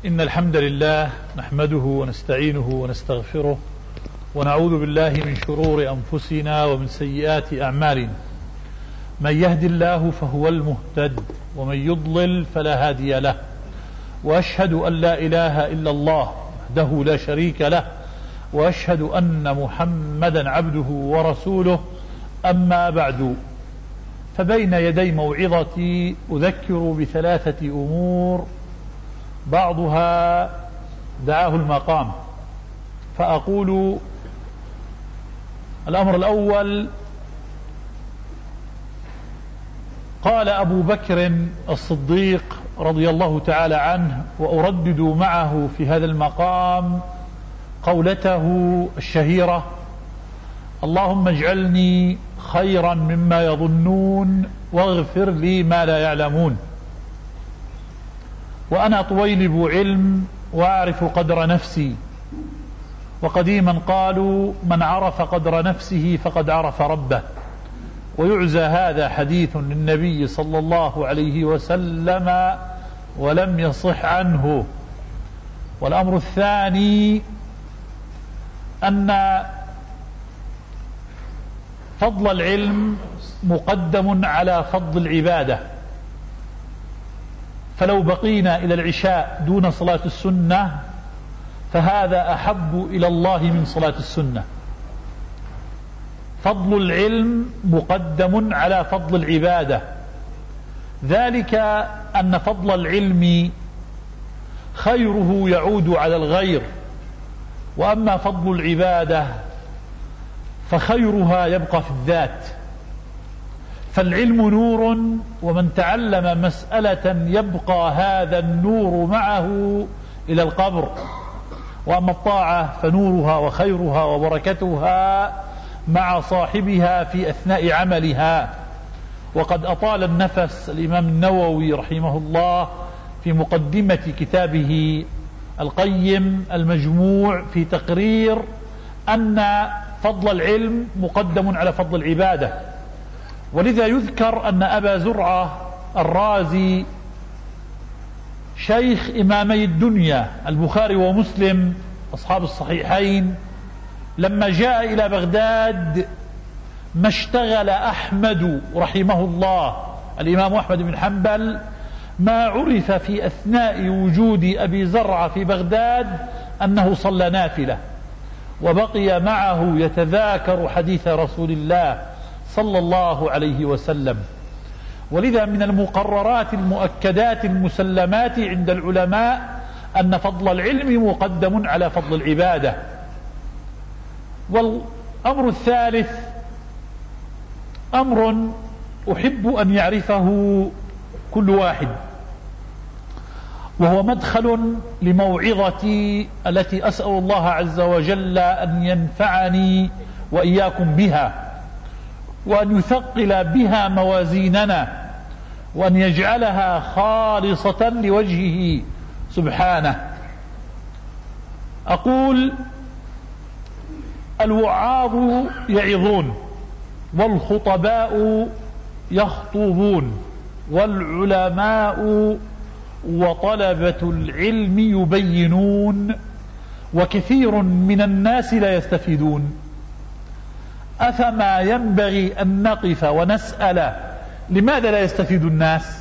إن الحمد لله نحمده ونستعينه ونستغفره ونعوذ بالله من شرور أنفسنا ومن سيئات أعمالنا. من يهد الله فهو المهتد ومن يضلل فلا هادي له، وأشهد أن لا إله إلا الله وحده لا شريك له، وأشهد أن محمدا عبده ورسوله. أما بعد، فبين يدي موعظتي أذكر بثلاثة أمور بعضها دعاه المقام، فأقول: الأمر الأول، قال أبو بكر الصديق رضي الله تعالى عنه، وأردد معه في هذا المقام قولته الشهيرة: اللهم اجعلني خيرا مما يظنون واغفر لي ما لا يعلمون. وأنا طويلب علم وأعرف قدر نفسي، وقديما قالوا: من عرف قدر نفسه فقد عرف ربه. ويعزى هذا حديث للنبي صلى الله عليه وسلم ولم يصح عنه. والأمر الثاني أن فضل العلم مقدم على فضل العبادة، فلو بقينا إلى العشاء دون صلاة السنة فهذا أحب إلى الله من صلاة السنة. فضل العلم مقدم على فضل العبادة، ذلك أن فضل العلم خيره يعود على الغير، وأما فضل العبادة فخيرها يبقى في الذات. فالعلم نور، ومن تعلم مسألة يبقى هذا النور معه إلى القبر. وأما الطاعة فنورها وخيرها وبركتها مع صاحبها في أثناء عملها. وقد أطال النفس الإمام النووي رحمه الله في مقدمة كتابه القيم المجموع في تقرير أن فضل العلم مقدم على فضل العبادة. ولذا يذكر أن أبا زرعة الرازي شيخ إمامي الدنيا البخاري ومسلم أصحاب الصحيحين لما جاء إلى بغداد ما اشتغل أحمد رحمه الله الإمام أحمد بن حنبل ما عرف في أثناء وجود أبي زرعة في بغداد أنه صلى نافلة، وبقي معه يتذاكر حديث رسول الله صلى الله عليه وسلم. ولذا من المقررات المؤكدات المسلمات عند العلماء أن فضل العلم مقدم على فضل العبادة. والأمر الثالث أمر أحب أن يعرفه كل واحد، وهو مدخل لموعظتي التي أسأل الله عز وجل أن ينفعني وإياكم بها، وأن يثقل بها موازيننا، وأن يجعلها خالصة لوجهه سبحانه. أقول: الوعاظ يعظون، والخطباء يخطبون، والعلماء وطلبة العلم يبينون، وكثير من الناس لا يستفيدون. أفما ينبغي أن نقف ونسأل لماذا لا يستفيد الناس؟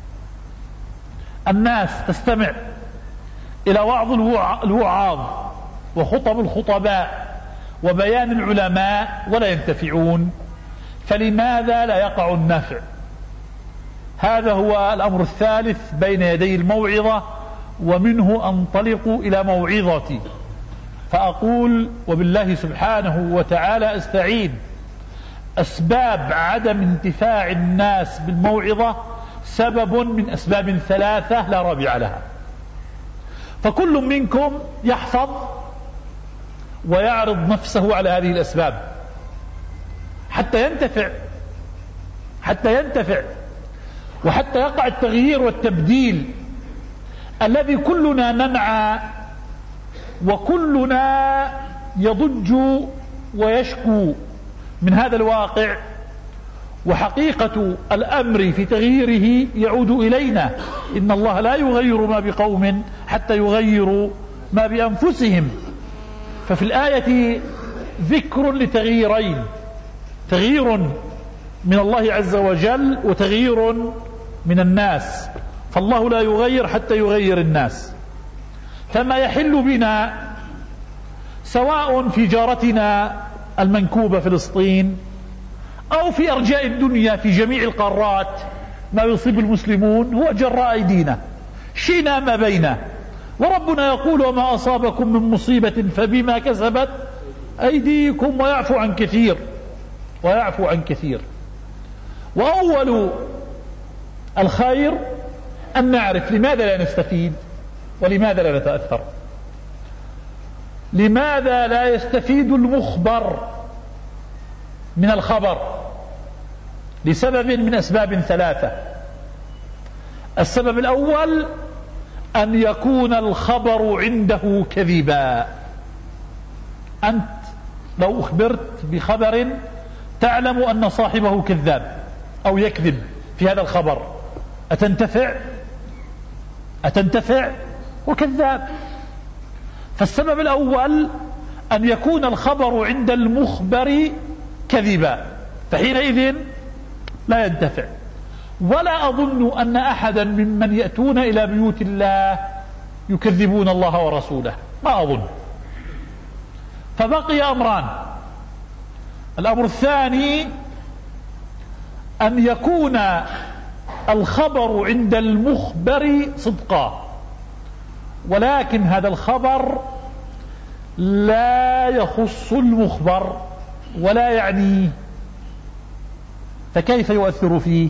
الناس تستمع إلى وعظ الوعاظ وخطب الخطباء وبيان العلماء ولا ينتفعون، فلماذا لا يقع النفع؟ هذا هو الأمر الثالث بين يدي الموعظة، ومنه أنطلق إلى موعظتي. فأقول: وبالله سبحانه وتعالى أستعين. أسباب عدم انتفاع الناس بالموعظة سبب من أسباب ثلاثة لا رابع لها. فكل منكم يحفظ ويعرض نفسه على هذه الأسباب حتى ينتفع وحتى يقع التغيير والتبديل الذي كلنا ننعى وكلنا يضج ويشكو من هذا الواقع. وحقيقة الأمر في تغييره يعود إلينا. إن الله لا يغير ما بقوم حتى يغيروا ما بأنفسهم. ففي الآية ذكر لتغييرين: تغيير من الله عز وجل وتغيير من الناس. فالله لا يغير حتى يغير الناس. فما يحل بنا سواء في جارتنا المنكوبة فلسطين أو في أرجاء الدنيا في جميع القارات، ما يصيب المسلمون هو جراء أيدينا، شئنا ما بينا. وربنا يقول: وما أصابكم من مصيبة فبما كسبت أيديكم ويعفو عن كثير. ويعفو عن كثير. وأول الخير أن نعرف لماذا لا نستفيد ولماذا لا نتأثر. لماذا لا يستفيد المخبر من الخبر؟ لسبب من أسباب ثلاثة. السبب الأول أن يكون الخبر عنده كذبا. أنت لو أخبرت بخبر تعلم أن صاحبه كذاب أو يكذب في هذا الخبر، أتنتفع؟ وكذاب. فالسبب الأول أن يكون الخبر عند المخبر كذبا، فحينئذ لا ينتفع. ولا أظن أن أحدا ممن يأتون إلى بيوت الله يكذبون الله ورسوله، ما أظن. فبقي أمران: الأمر الثاني أن يكون الخبر عند المخبر صدقا، ولكن هذا الخبر لا يخص المخبر ولا يعنيه، فكيف يؤثر فيه؟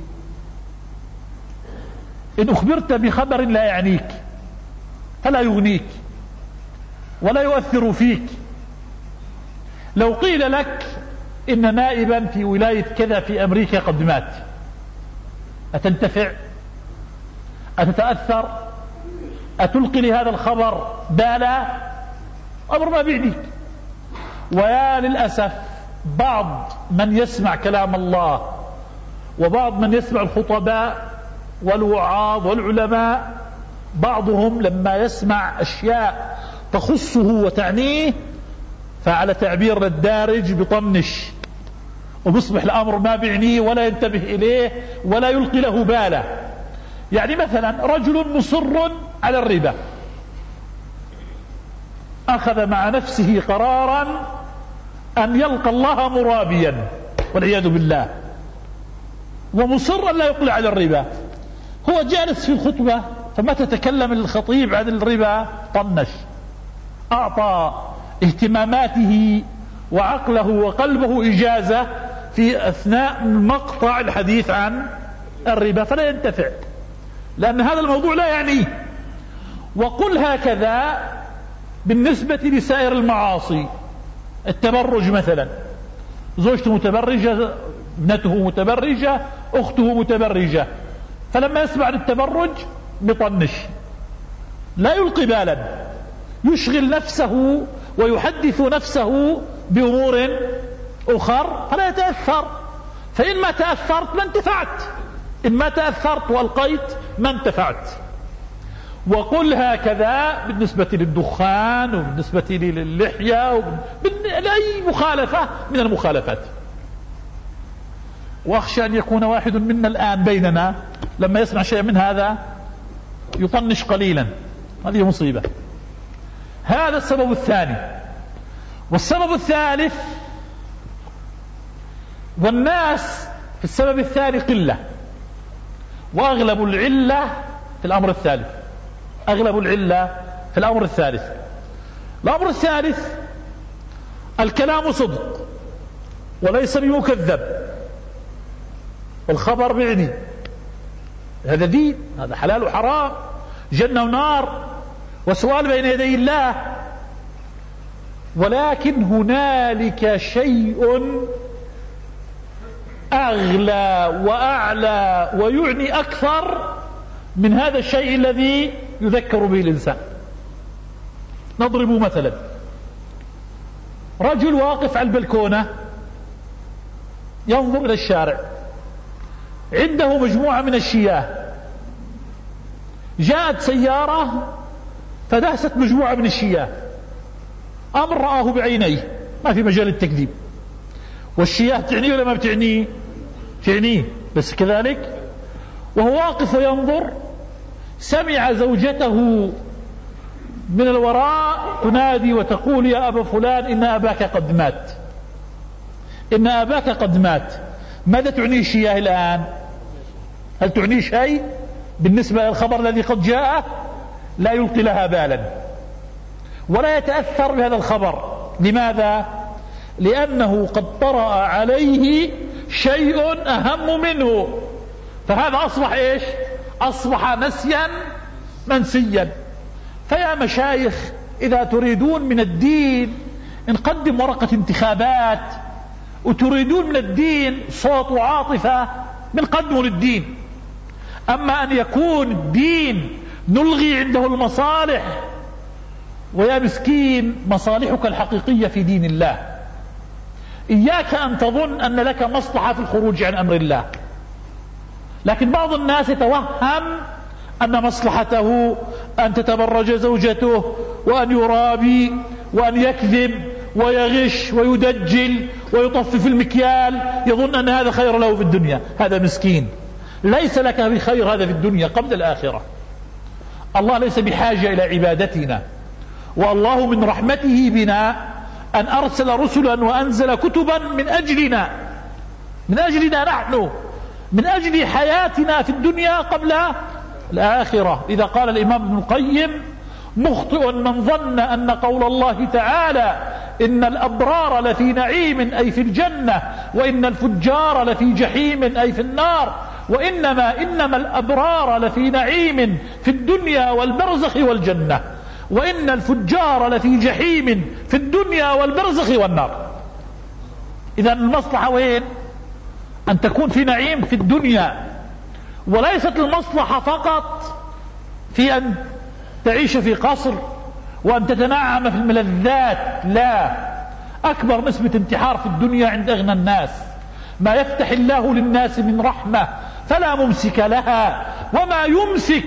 إن أخبرت بخبر لا يعنيك فلا يغنيك ولا يؤثر فيك. لو قيل لك إن نائبا في ولاية كذا في أمريكا قد مات، أتنتفع؟ أتتأثر؟ أتلقي لهذا الخبر بالا؟ أمر ما بيعنيك. ويا للأسف بعض من يسمع كلام الله وبعض من يسمع الخطباء والوعاظ والعلماء، بعضهم لما يسمع أشياء تخصه وتعنيه فعلى تعبير الدارج بطنش، وبيصبح الأمر ما بيعنيه ولا ينتبه إليه ولا يلقي له باله. يعني مثلا رجل مصر على الربا، أخذ مع نفسه قرارا أن يلقى الله مرابيا والعياذ بالله، ومصرا لا يقلع على الربا. هو جالس في الخطبة، فما تتكلم الخطيب عن الربا طنش، أعطى اهتماماته وعقله وقلبه إجازة في أثناء مقطع الحديث عن الربا، فلا ينتفع لأن هذا الموضوع لا يعنيه. وقل هكذا بالنسبة لسائر المعاصي. التبرج مثلا، زوجته متبرجة، ابنته متبرجة، أخته متبرجة، فلما يسمع التبرج بطنش، لا يلقي بالا، يشغل نفسه ويحدث نفسه بأمور أخر فلا يتأثر. فإن ما تأثرت ما انتفعت، إن ما تأثرت وألقيت ما انتفعت. وقل هكذا بالنسبة للدخان وبالنسبة للحية لأي مخالفة من المخالفات. وأخشى أن يكون واحد منا الآن بيننا لما يسمع شيء من هذا يطنش قليلا، هذه مصيبة. هذا السبب الثاني. والسبب الثالث، والناس في السبب الثاني قلة، وأغلب العلة في الأمر الثالث. أغلب العلة في الأمر الثالث. الأمر الثالث الكلام صدق وليس بمكذب، والخبر بعني، هذا دين، هذا حلال وحرام، جنة ونار، وسؤال بين يدي الله. ولكن هنالك شيء أغلى وأعلى ويعني أكثر من هذا الشيء الذي يذكر به الإنسان. نضرب مثلا، رجل واقف على البلكونة ينظر إلى الشارع، عنده مجموعة من الشياه، جاءت سيارة فدهست مجموعة من الشياه، أمر رآه بعينيه، ما في مجال التكذيب. والشياه تعنيه ولا ما بتعنيه؟ تعنيه، بس كذلك وهو واقف وينظر سمع زوجته من الوراء تنادي وتقول: يا أبا فلان إن أباك قد مات، إن أباك قد مات. ماذا تعنيه الشياه الآن؟ هل تعنيه شيء بالنسبة للخبر الذي قد جاء؟ لا يلقي لها بالا ولا يتأثر بهذا الخبر. لماذا؟ لأنه قد طرأ عليه شيء أهم منه، فهذا أصبح إيش؟ أصبح نسيا منسيا. فيا مشايخ، إذا تريدون من الدين نقدم ورقة انتخابات وتريدون من الدين صوت وعاطفة بنقدمه للدين. أما أن يكون الدين نلغي عنده المصالح، ويا مسكين مصالحك الحقيقية في دين الله. إياك أن تظن أن لك مصلحة في الخروج عن أمر الله، لكن بعض الناس يتوهم أن مصلحته أن تتبرج زوجته وأن يرابي وأن يكذب ويغش ويدجل ويطفف المكيال، يظن أن هذا خير له في الدنيا. هذا مسكين، ليس لك بخير هذا في الدنيا قبل الآخرة. الله ليس بحاجة إلى عبادتنا، والله من رحمته بنا أن أرسل رسلا وأنزل كتبا من أجلنا، من أجلنا نحن، من أجل حياتنا في الدنيا قبل الآخرة. إذا قال الإمام ابن القيم: مخطئ من ظن أن قول الله تعالى إن الأبرار لفي نعيم أي في الجنة، وإن الفجار لفي جحيم أي في النار، إنما الأبرار لفي نعيم في الدنيا والبرزخ والجنة، وإن الفجار لفي جحيم في الدنيا والبرزخ والنار. إذا المصلحة وين؟ أن تكون في نعيم في الدنيا، وليست المصلحة فقط في أن تعيش في قصر وأن تتنعم في الملذات. لا، أكبر نسبة انتحار في الدنيا عند أغنى الناس. ما يفتح الله للناس من رحمة فلا ممسك لها، وما يمسك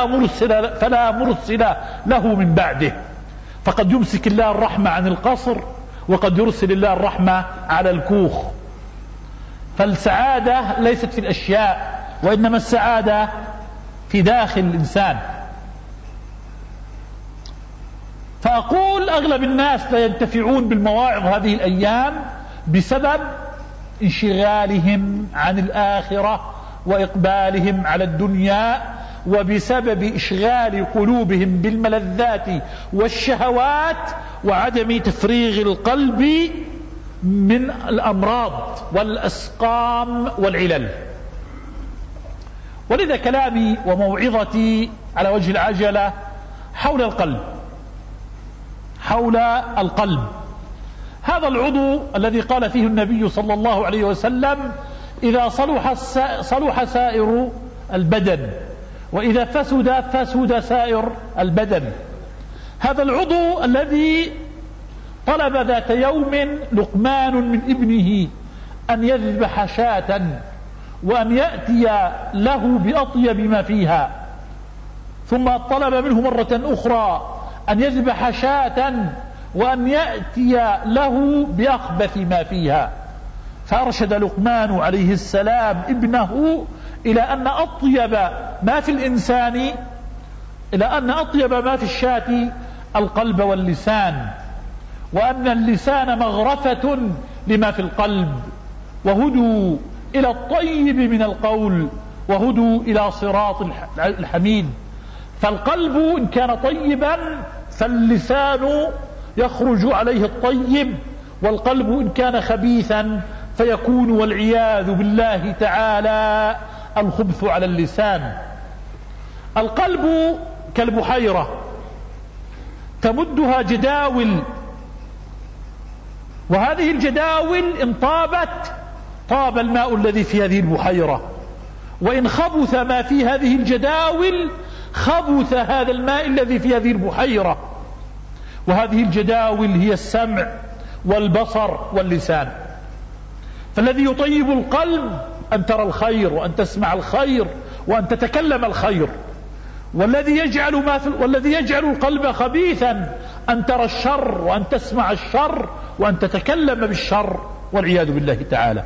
فلا مرسل له من بعده. فقد يمسك الله الرحمة عن القصر، وقد يرسل الله الرحمة على الكوخ. فالسعادة ليست في الأشياء، وإنما السعادة في داخل الإنسان. فأقول أغلب الناس لا ينتفعون بالمواعظ هذه الأيام بسبب انشغالهم عن الآخرة وإقبالهم على الدنيا، وبسبب إشغال قلوبهم بالملذات والشهوات، وعدم تفريغ القلب من الأمراض والأسقام والعلل. ولذا كلامي وموعظتي على وجه العجلة حول القلب، حول القلب. هذا العضو الذي قال فيه النبي صلى الله عليه وسلم: إذا صلح سائر البدن، وإذا فسد سائر البدن. هذا العضو الذي طلب ذات يوم لقمان من ابنه أن يذبح شاة وأن يأتي له بأطيب ما فيها، ثم طلب منه مرة أخرى أن يذبح شاة وأن يأتي له بأخبث ما فيها. فأرشد لقمان عليه السلام ابنه إلى أن أطيب ما في الإنسان، إلى أن أطيب ما في الشاة القلب واللسان، وأن اللسان مغرفة لما في القلب. وهدوا إلى الطيب من القول، وهدوا إلى صراط الحميد. فالقلب إن كان طيبا فاللسان يخرج عليه الطيب، والقلب إن كان خبيثا فيكون والعياذ بالله تعالى الخبث على اللسان. القلب كالبحيرة تمدها جداول، وهذه الجداول إن طابت طاب الماء الذي في هذه البحيرة، وإن خبث ما في هذه الجداول خبث هذا الماء الذي في هذه البحيرة. وهذه الجداول هي السمع والبصر واللسان. فالذي يطيب القلب أن ترى الخير وأن تسمع الخير وأن تتكلم الخير. والذي يجعل القلب خبيثا أن ترى الشر وأن تسمع الشر وأن تتكلم بالشر، والعياذ بالله تعالى.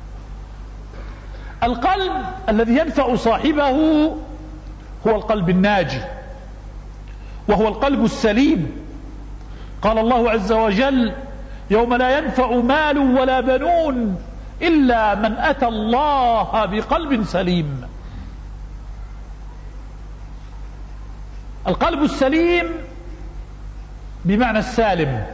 القلب الذي ينفع صاحبه هو القلب الناجي، وهو القلب السليم. قال الله عز وجل: يوم لا ينفع مال ولا بنون إلا من أتى الله بقلب سليم. القلب السليم بمعنى السالم،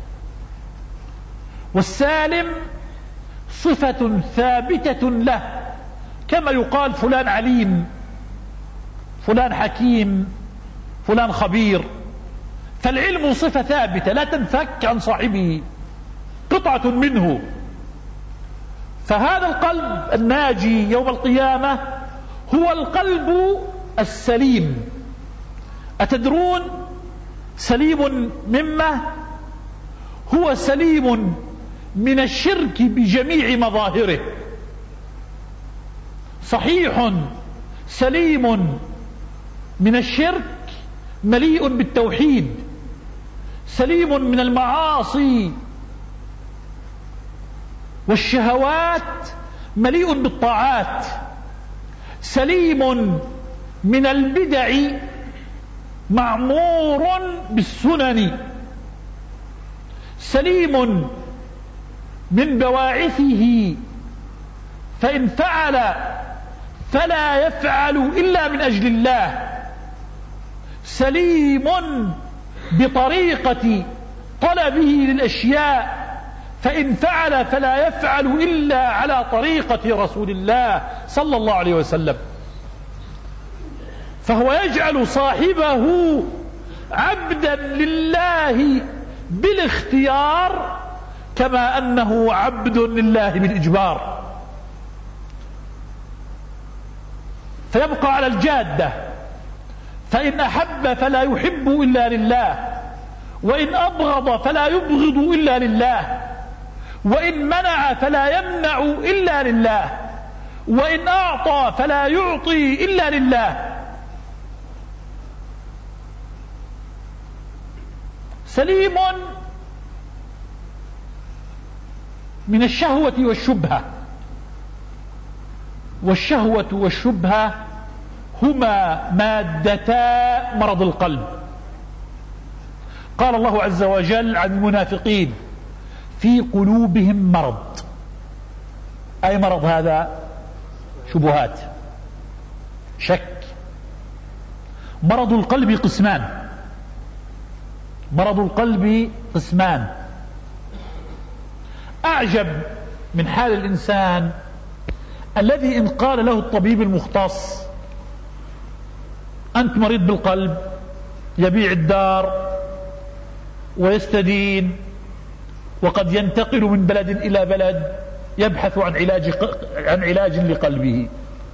والسالم صفة ثابتة له، كما يقال فلان عليم، فلان حكيم، فلان خبير. فالعلم صفة ثابتة لا تنفك عن صاحبه، قطعة منه. فهذا القلب الناجي يوم القيامة هو القلب السليم. أتدرون سليم مما؟ هو سليم من الشرك بجميع مظاهره. صحيح سليم من الشرك مليء بالتوحيد، سليم من المعاصي والشهوات مليء بالطاعات، سليم من البدع معمور بالسنن، سليم من بواعثه، فإن فعل فلا يفعل إلا من أجل الله، سليم بطريقة طلبه للأشياء، فإن فعل فلا يفعل إلا على طريقة رسول الله صلى الله عليه وسلم. فهو يجعل صاحبه عبدا لله بالاختيار، كما أنه عبد لله بالإجبار. فيبقى على الجادة، فإن أحب فلا يحب إلا لله، وإن أبغض فلا يبغض إلا لله، وإن منع فلا يمنع إلا لله، وإن أعطى فلا يعطي إلا لله. سليم من الشهوة والشبهة، والشهوة والشبهة هما مادتا مرض القلب. قال الله عز وجل عن المنافقين: في قلوبهم مرض. أي مرض هذا؟ شبهات، شك. مرض القلب قسمان، مرض القلب قسمان. أعجب من حال الإنسان الذي إن قال له الطبيب المختص: أنت مريض بالقلب، يبيع الدار ويستدين، وقد ينتقل من بلد إلى بلد يبحث عن علاج لقلبه.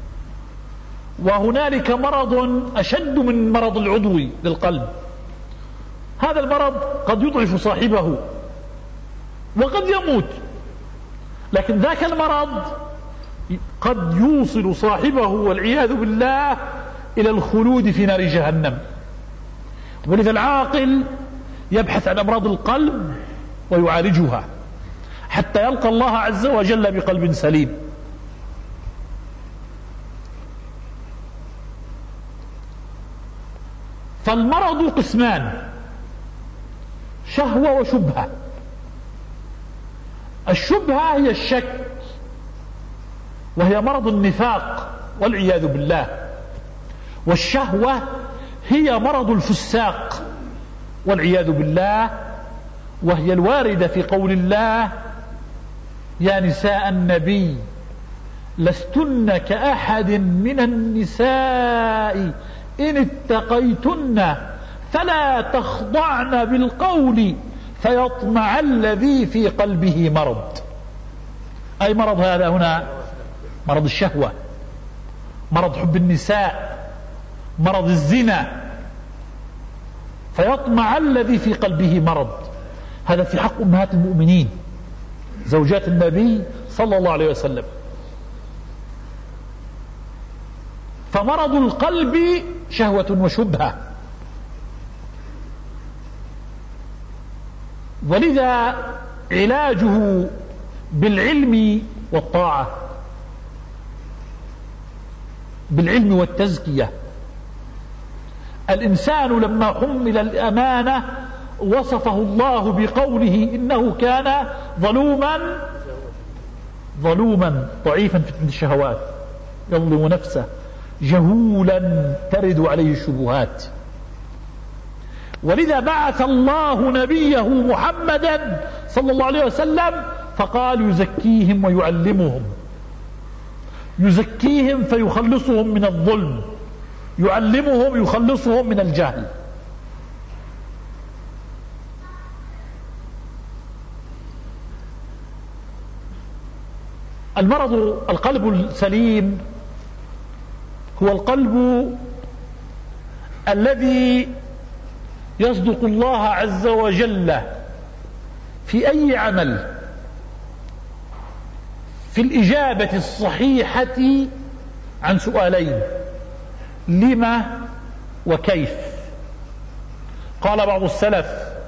وهنالك مرض أشد من مرض العضوي للقلب. هذا المرض قد يضعف صاحبه وقد يموت، لكن ذاك المرض قد يوصل صاحبه والعياذ بالله إلى الخلود في نار جهنم. ولذا العاقل يبحث عن أمراض القلب ويعالجها حتى يلقى الله عز وجل بقلب سليم. فالمرض قسمان: شهوة وشبهة. الشبهة هي الشك، وهي مرض النفاق والعياذ بالله. والشهوة هي مرض الفساق والعياذ بالله، وهي الواردة في قول الله: يا نساء النبي لستن كأحد من النساء إن اتقيتن فلا تخضعن بالقول فيطمع الذي في قلبه مرض. أي مرض هذا هنا؟ مرض الشهوة، مرض حب النساء، مرض الزنا. فيطمع الذي في قلبه مرض. هذا في حق أمهات المؤمنين زوجات النبي صلى الله عليه وسلم. فمرض القلب شهوة وشبهة، ولذا علاجه بالعلم والطاعة، بالعلم والتزكية. الإنسان لما حمل الأمانة وصفه الله بقوله إنه كان ظلوما ضعيفا في الشهوات، يظلم نفسه، جهولا ترد عليه الشبهات. ولذا بعث الله نبيه محمدا صلى الله عليه وسلم فقال يزكيهم ويعلمهم، يزكيهم فيخلصهم من الظلم، يعلمهم يخلصهم من الجهل. القلب السليم هو القلب الذي يصدق الله عز وجل في أي عمل في الإجابة الصحيحة عن سؤالين: لما وكيف. قال بعض السلف: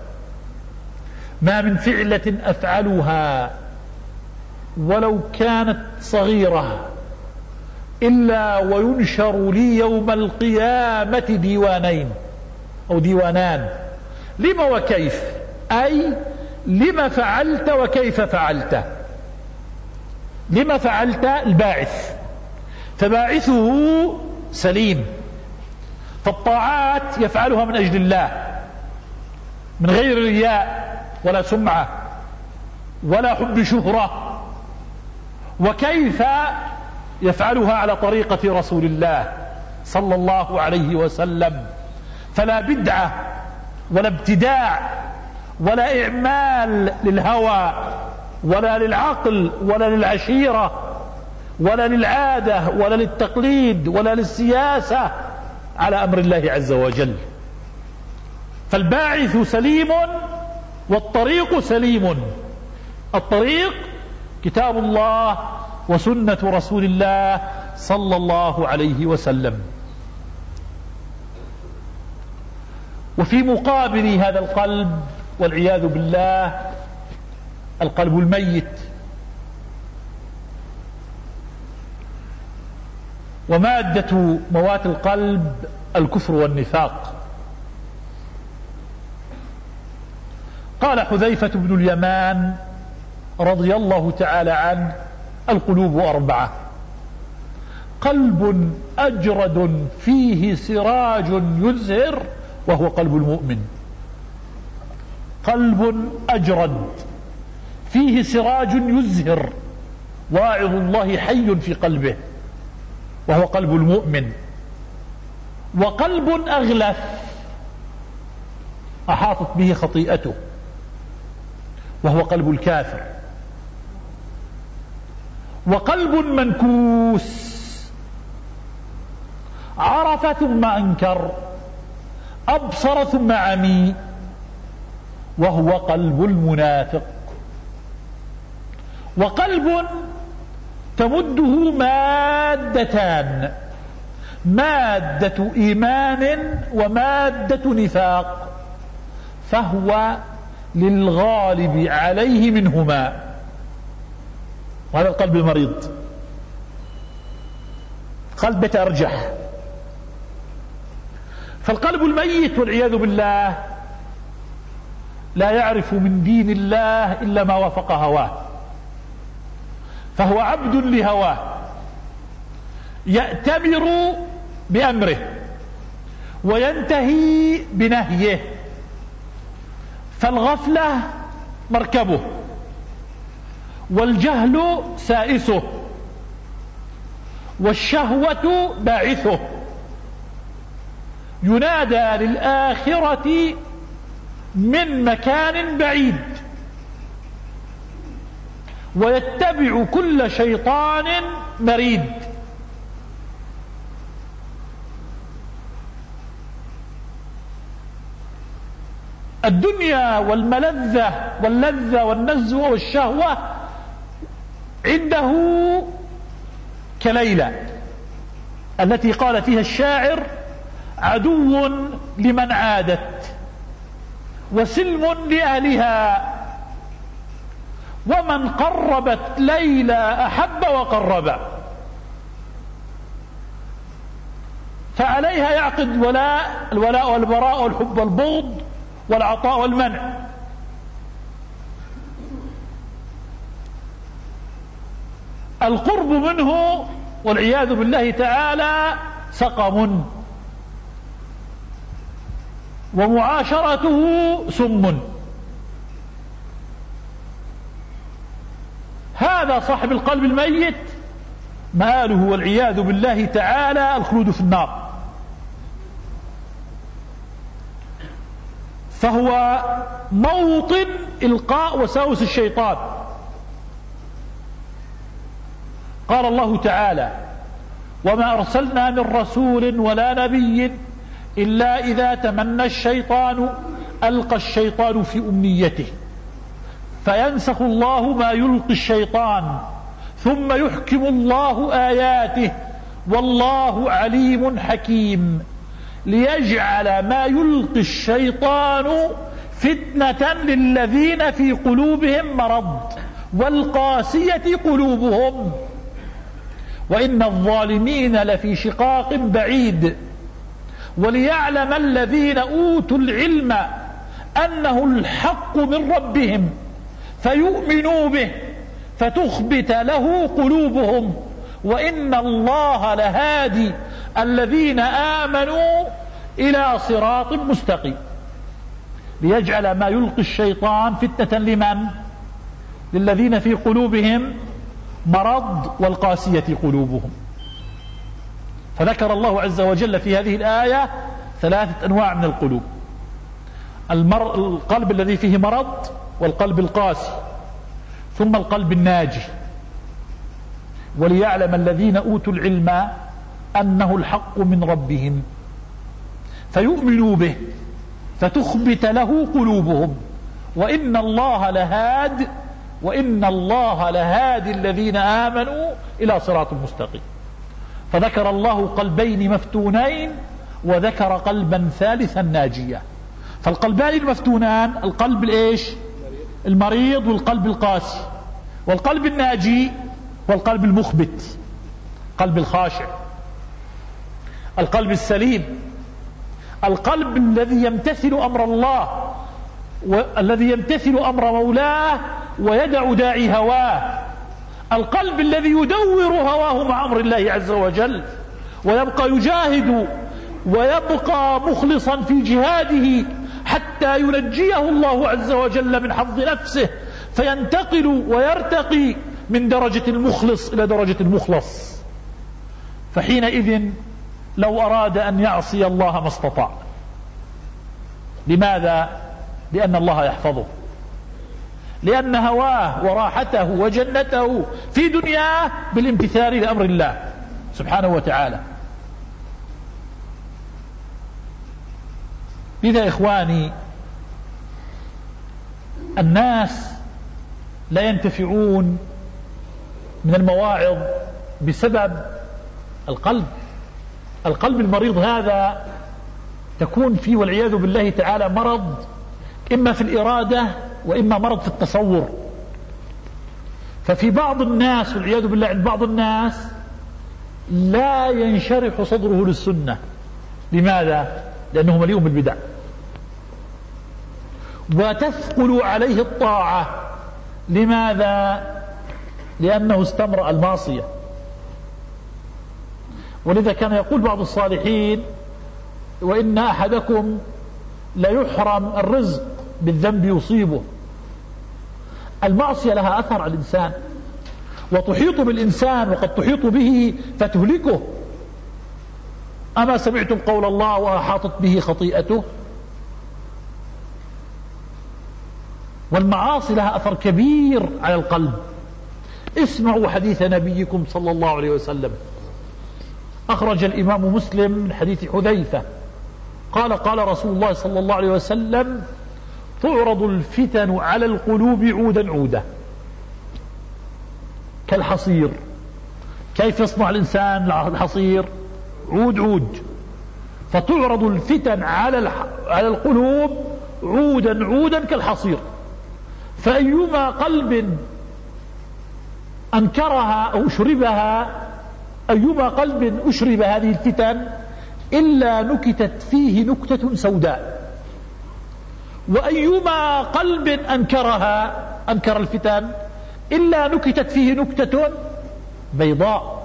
ما من فعلة أفعلها ولو كانت صغيرة إلا وينشر لي يوم القيامة ديوانين أو ديوانان. لما وكيف، أي لما فعلت وكيف فعلت. لما فعلت الباعث، فباعثه سليم، فالطاعات يفعلها من أجل الله من غير رياء ولا سمعة ولا حب شهرة. وكيف يفعلها على طريقة رسول الله صلى الله عليه وسلم، فلا بدعة ولا ابتداع ولا إعمال للهوى ولا للعقل ولا للعشيرة ولا للعادة ولا للتقليد ولا للسياسة على أمر الله عز وجل. فالباعث سليم والطريق سليم. الطريق كتاب الله وسنة رسول الله صلى الله عليه وسلم. وفي مقابل هذا القلب والعياذ بالله القلب الميت. ومادة موات القلب الكفر والنفاق. قال حذيفة بن اليمان رضي الله تعالى عنه: القلوب 4: قلب أجرد فيه سراج يزهر وهو قلب المؤمن. قلب أجرد فيه سراج يزهر، واعظ الله حي في قلبه، وهو قلب المؤمن. وقلب أغلف أحاطت به خطيئته، وهو قلب الكافر. وقلب منكوس عرف ثم أنكر، أبصر ثم عمي، وهو قلب المنافق. وقلب تمده مادتان: مادة إيمان ومادة نفاق، فهو للغالب عليه منهما. وهذا القلب المريض، قلب يتأرجح. فالقلب الميت والعياذ بالله لا يعرف من دين الله إلا ما وافق هواه، فهو عبد لهواه، يأتمر بأمره وينتهي بنهيه. فالغفلة مركبه، والجهل سائسه، والشهوة باعثه. ينادى للآخرة من مكان بعيد، ويتبع كل شيطان مريد. الدنيا والملذة واللذة والنزوة والشهوة عنده كليلة، التي قال فيها الشاعر: عدو لمن عادت وسلم لأهلها، ومن قربت ليلى أحب وقرب. فعليها يعقد الولاء والبراء والحب والبغض والعطاء والمنع. القرب منه والعياذ بالله تعالى سقم، ومعاشرته سم. هذا صاحب القلب الميت مآله والعياذ بالله تعالى الخلود في النار. فهو موطن إلقاء وساوس الشيطان. قال الله تعالى: وما أرسلنا من رسول ولا نبي إلا إذا تمنى الشيطان ألقى الشيطان في أمنيته فينسخ الله ما يلقي الشيطان ثم يحكم الله آياته والله عليم حكيم، ليجعل ما يلقي الشيطان فتنة للذين في قلوبهم مرض والقاسية قلوبهم وإن الظالمين لفي شقاق بعيد، وليعلم الذين أوتوا العلم أنه الحق من ربهم فيؤمنوا به فتخبت له قلوبهم وإن الله لهادي الذين آمنوا إلى صراط مستقيم. ليجعل ما يلقي الشيطان فتنة لمن؟ للذين في قلوبهم مرض والقاسية قلوبهم. فذكر الله عز وجل في هذه الآية 3 أنواع من القلوب: القلب الذي فيه مرض، والقلب القاسي، ثم القلب الناجي. وليعلم الذين أوتوا العلم أنه الحق من ربهم فيؤمنوا به فتخبت له قلوبهم وإن الله لهادي الذين آمنوا إلى صراط مستقيم. فذكر الله قلبين مفتونين وذكر قلبا ثالثا ناجيا. فالقلبان المفتونان القلب الايش؟ المريض والقلب القاسي، والقلب الناجي والقلب المخبت، قلب الخاشع، القلب السليم، القلب الذي يمتثل أمر الله والذي يمتثل أمر مولاه ويدع داعي هواه، القلب الذي يدور هواه مع أمر الله عز وجل ويبقى يجاهد ويبقى مخلصا في جهاده حتى ينجيه الله عز وجل من حظ نفسه فينتقل ويرتقي من درجة المخلص إلى درجة المخلص. فحينئذ لو أراد أن يعصي الله ما استطاع. لماذا؟ لأن الله يحفظه، لأن هواه وراحته وجنته في دنياه بالامتثال لأمر الله سبحانه وتعالى. لذا إخواني الناس لا ينتفعون من المواعظ بسبب القلب المريض هذا تكون فيه والعياذ بالله تعالى مرض، إما في الإرادة وإما مرض في التصور. ففي بعض الناس والعياذ بالله عند بعض الناس لا ينشرح صدره للسنة. لماذا؟ لأنه مليء بالبدع وتثقل عليه الطاعة. لماذا؟ لأنه استمرأ المعصية. ولذا كان يقول بعض الصالحين: وإن أحدكم ليحرم الرزق بالذنب يصيبه. المعصية لها أثر على الإنسان وتحيط بالإنسان وقد تحيط به فتهلكه. أما سمعتم قول الله وأحاطت به خطيئته؟ والمعاصي لها أثر كبير على القلب. اسمعوا حديث نبيكم صلى الله عليه وسلم، أخرج الإمام مسلم من حديث حذيفة قال: قال رسول الله صلى الله عليه وسلم: تعرض الفتن على القلوب عودا عودا كالحصير. كيف يصنع الإنسان الحصير؟ عود، فتعرض الفتن على القلوب عودا كالحصير، فأيما قلب أنكرها أو أيما قلب أشرب هذه الفتن إلا نكتت فيه نكتة سوداء، وأيما قلب أنكر الفتن إلا نكتت فيه نكتة بيضاء.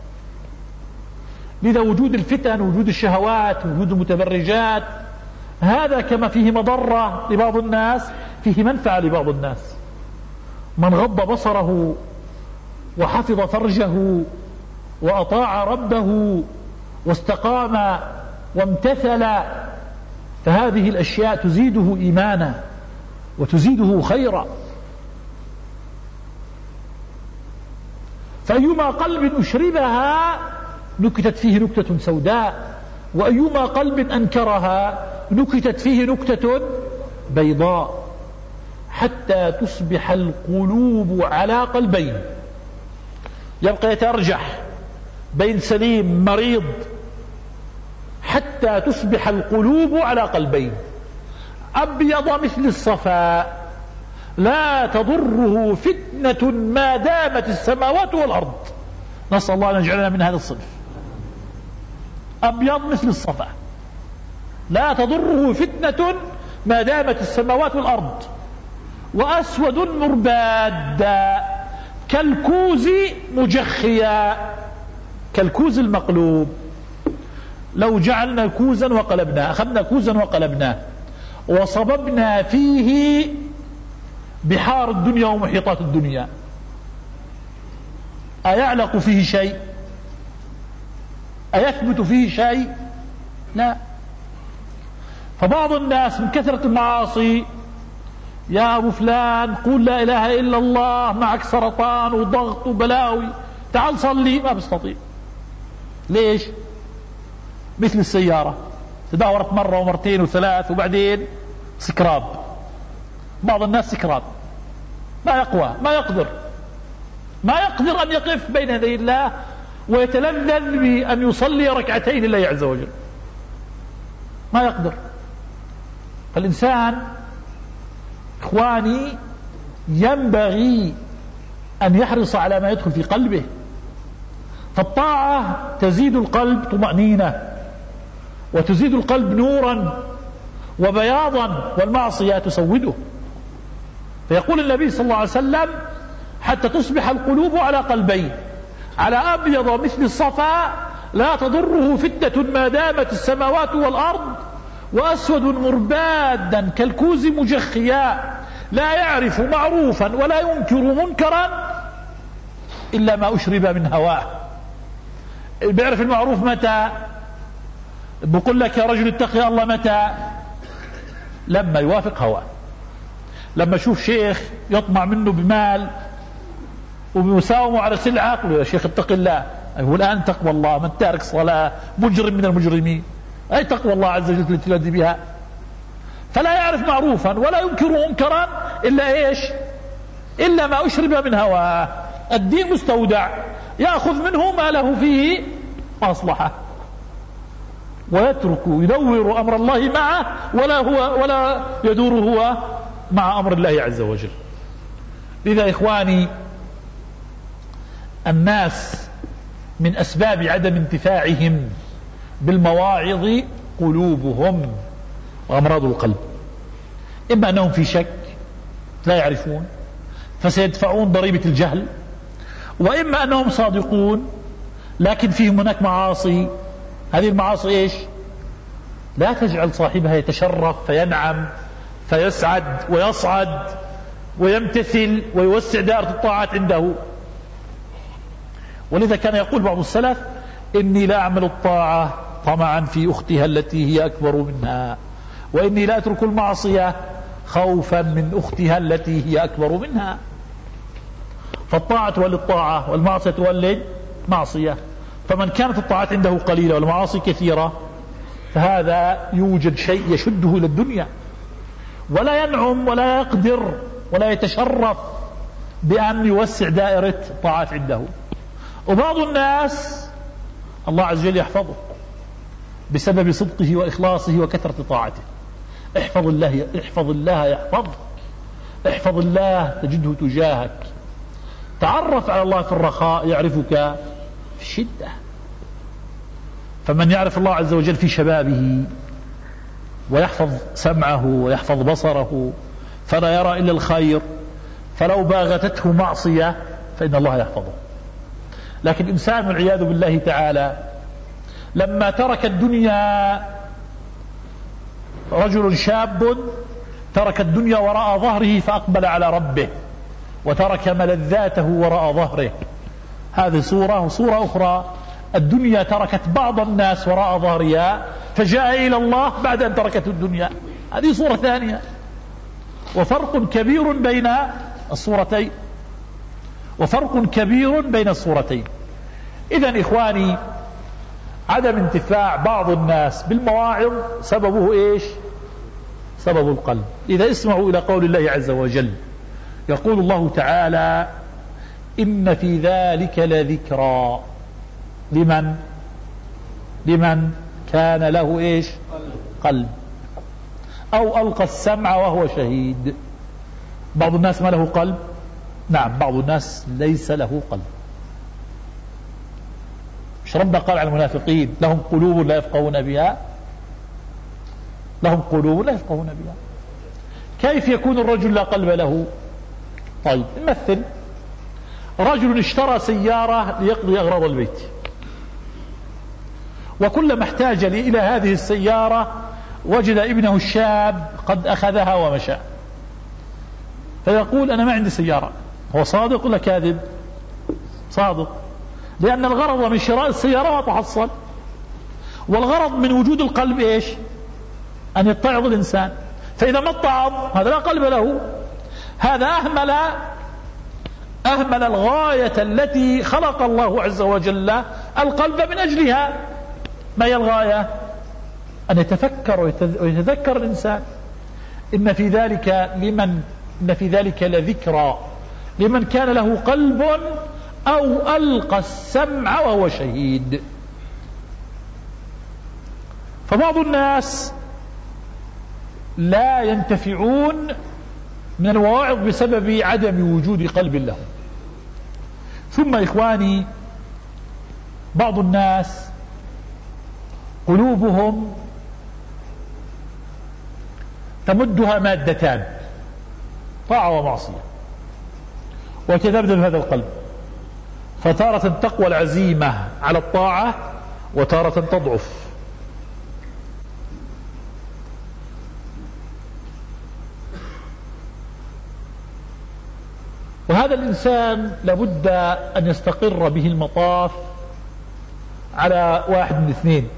لذا وجود الفتن، وجود الشهوات، وجود المتبرجات، هذا كما فيه مضرة لبعض الناس فيه منفعة لبعض الناس. من غض بصره وحفظ فرجه وأطاع ربه واستقام وامتثل، فهذه الأشياء تزيده إيمانا وتزيده خيرا. فأيما قلب أشربها نكتت فيه نكتة سوداء، وأيما قلب أنكرها نكتت فيه نكتة بيضاء، حتى تصبح القلوب على قلبين، يبقى يترجح بين سليم مريض، حتى تصبح القلوب على قلبين، أبيض مثل الصفاء لا تضره فتنة ما دامت السماوات والأرض. نسأل الله أن يجعلنا من هذا الصنف. أبيض مثل الصفا لا تضره فتنة ما دامت السماوات والأرض، وأسود مرباد كالكوز مجخيا، كالكوز المقلوب. لو جعلنا كوزا وقلبناه، أخذنا كوزا وقلبناه وصببنا فيه بحار الدنيا ومحيطات الدنيا، أيعلق فيه شيء؟ أيثبت فيه شيء؟ لا. فبعض الناس من كثرة المعاصي، يا أبو فلان قول لا إله إلا الله، معك سرطان وضغط وبلاوي، تعال صلي، ما بستطيع. ليش؟ مثل السيارة تدهورت مرة ومرتين وثلاث وبعدين سكراب. بعض الناس سكراب، ما يقوى، ما يقدر أن يقف بين يدي الله ويتلذذ بأن يصلي ركعتين لله عز وجل، ما يقدر. فالإنسان إخواني ينبغي أن يحرص على ما يدخل في قلبه، فالطاعة تزيد القلب طمأنينة وتزيد القلب نورا وبياضا، والمعصية تسوده. فيقول النبي صلى الله عليه وسلم حتى تصبح القلوب على قلبين، على أبيض مثل الصفا لا تضره فتنة ما دامت السماوات والأرض، وأسود مربادا كالكوز مجخيا، لا يعرف معروفا ولا ينكر منكرا إلا ما أشرب من هواه. بيعرف المعروف متى؟ بقول لك يا رجل اتقي الله متى؟ لما يوافق هواه. لما يشوف شيخ يطمع منه بمال وبيساومه على سلعة، يقول يا شيخ اتق الله. هو الآن تقوى الله، من تارك صلاة مجرم من المجرمين، أي تقوى الله عز وجل التي يؤدي بها. فلا يعرف معروفا ولا ينكر منكرا إلا إيش؟ إلا ما أشرب من هواه. الدين مستودع، يأخذ منه ما له فيه مصلحة، ويترك يدور أمر الله معه ولا يدور هو مع أمر الله عز وجل. لذا إخواني، الناس من أسباب عدم انتفاعهم بالمواعظ قلوبهم وأمراض القلب، إما أنهم في شك لا يعرفون فسيدفعون ضريبة الجهل، وإما أنهم صادقون لكن فيهم هناك معاصي. هذه المعاصي إيش؟ لا تجعل صاحبها يتشرف فينعم فيسعد ويصعد ويمتثل ويوسع دائرة الطاعات عنده. ولذا كان يقول بعض السلف: إني لا أعمل الطاعة طمعا في أختها التي هي أكبر منها، وإني لا أترك المعصية خوفا من أختها التي هي أكبر منها. فالطاعة تولد طاعة والمعصية تولد معصية. فمن كانت الطاعات عنده قليلة والمعاصي كثيرة فهذا يوجد شيء يشده إلى الدنيا، ولا ينعم ولا يقدر ولا يتشرف بأن يوسع دائرة طاعات عنده. وبعض الناس الله عز وجل يحفظه بسبب صدقه وإخلاصه وكثرة طاعته. احفظ الله يحفظك، احفظ الله تجده تجاهك. تعرف على الله في الرخاء يعرفك في الشدة. فمن يعرف الله عز وجل في شبابه ويحفظ سمعه ويحفظ بصره فلا يرى إلا الخير، فلو باغتته معصية فإن الله يحفظه. لكن إنسان والعياذ بالله تعالى لما ترك الدنيا، رجل شاب ترك الدنيا وراء ظهره فأقبل على ربه وترك ملذاته وراء ظهره، هذه صورة. وصورة أخرى الدنيا تركت بعض الناس وراء ظهرها فجاء إلى الله بعد أن تركت الدنيا، هذه صورة ثانية. وفرق كبير بين الصورتين، وفرق كبير بين الصورتين. إذن إخواني، عدم انتفاع بعض الناس بالمواعظ سببه إيش؟ سبب القلب. إذا اسمعوا إلى قول الله عز وجل، يقول الله تعالى: إن في ذلك لذكرى لمن كان له إيش؟ قلب أو ألقى السمع وهو شهيد. بعض الناس ما له قلب، نعم، بعض الناس ليس له قلب. مش ربنا قال على المنافقين: لهم قلوب لا يفقهون بها، لهم قلوب لا يفقهون بها. كيف يكون الرجل لا قلب له؟ طيب نمثل رجل اشترى سيارة ليقضي أغراض البيت، وكلما احتاج إلى هذه السيارة وجد ابنه الشاب قد أخذها ومشى، فيقول: أنا ما عندي سيارة. هو صادق ولا كاذب؟ صادق، لأن الغرض من شراء السيارة ما تحصل، والغرض من وجود القلب إيش؟ أن يتعظ الإنسان. فإذا ما اتعظ هذا لا قلب له، هذا أهمل الغاية التي خلق الله عز وجل القلب من أجلها. ما هي الغاية؟ أن يتفكر ويتذكر الإنسان. إن في ذلك لذكرى لمن كان له قلب أو ألقى السمع وهو شهيد. فبعض الناس لا ينتفعون من الواعظ بسبب عدم وجود قلب لهم. ثم إخواني، بعض الناس قلوبهم تمدها مادتان: طاعة ومعصية، وتذبذب هذا القلب، فتارة تقوى العزيمة على الطاعة وتارة تضعف. وهذا الإنسان لابد أن يستقر به المطاف على واحد من اثنين: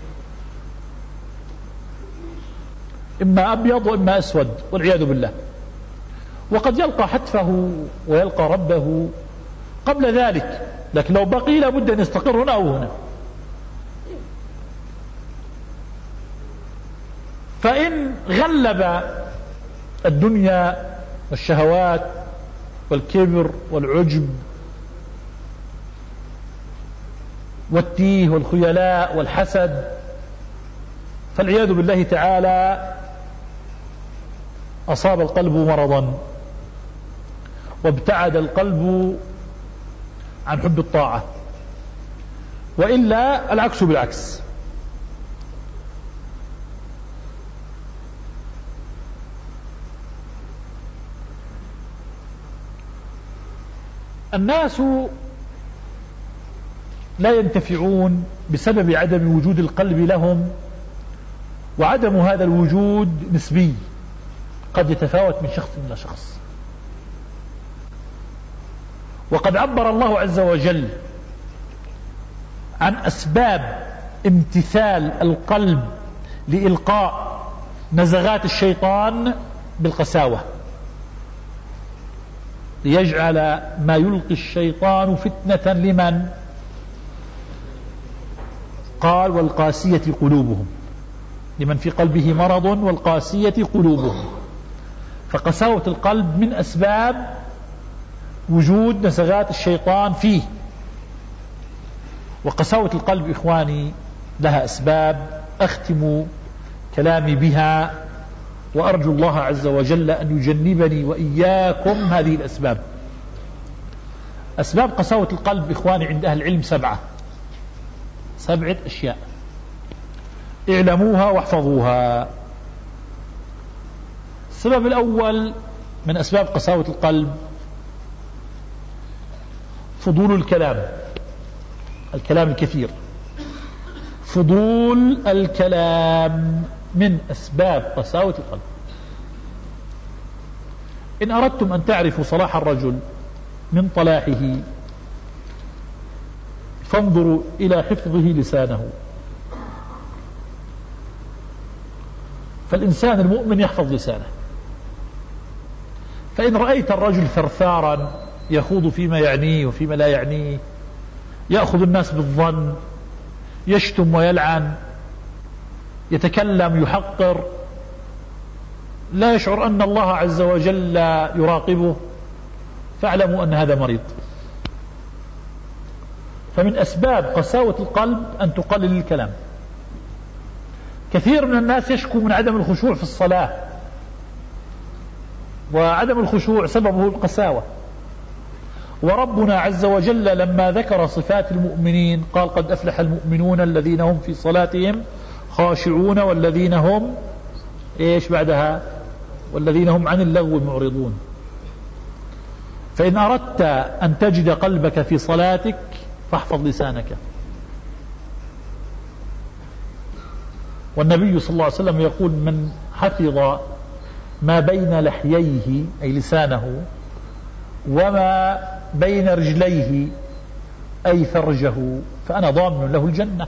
إما أبيض وإما أسود، والعياذ بالله. وقد يلقى حتفه ويلقى ربه قبل ذلك، لكن لو بقي لابد أن يستقر هنا أو هنا. فإن غلب الدنيا والشهوات والكبر والعجب والتيه والخيلاء والحسد، فالعياذ بالله تعالى أصاب القلب مرضا، وابتعد القلب عن حب الطاعة. وإلا العكس بالعكس. الناس لا ينتفعون بسبب عدم وجود القلب لهم، وعدم هذا الوجود نسبي، قد يتفاوت من شخص إلى شخص. وقد عبر الله عز وجل عن أسباب امتثال القلب لإلقاء نزغات الشيطان بالقساوة، ليجعل ما يلقي الشيطان فتنة لمن؟ قال: والقاسية قلوبهم، لمن في قلبه مرض والقاسية قلوبهم. فقساوة القلب من أسباب وجود نزغات الشيطان فيه. وقساوة القلب إخواني لها أسباب أختم كلامي بها، وأرجو الله عز وجل أن يجنبني وإياكم هذه الأسباب. أسباب قساوة القلب إخواني عند أهل العلم 7 أشياء اعلموها واحفظوها. السبب الأول من أسباب قساوة القلب فضول الكلام الكثير. فضول الكلام من أسباب قساوة القلب. إن أردتم أن تعرفوا صلاح الرجل من طلاحه فانظروا إلى حفظه لسانه. فالإنسان المؤمن يحفظ لسانه. فإن رأيت الرجل ثرثارا يخوض فيما يعنيه وفيما لا يعنيه، يأخذ الناس بالظن، يشتم ويلعن، يتكلم يحقر، لا يشعر أن الله عز وجل يراقبه، فاعلموا أن هذا مريض. فمن أسباب قساوة القلب أن تقلل الكلام. كثير من الناس يشكو من عدم الخشوع في الصلاة، وعدم الخشوع سببه القساوة. وربنا عز وجل لما ذكر صفات المؤمنين قال قد أفلح المؤمنون الذين هم في صلاتهم خاشعون والذين هم إيش بعدها؟ والذين هم عن اللغو معرضون. فإن أردت أن تجد قلبك في صلاتك فاحفظ لسانك. والنبي صلى الله عليه وسلم يقول من حفظ ما بين لحييه أي لسانه وما بين رجليه أي فرجه فأنا ضامن له الجنة.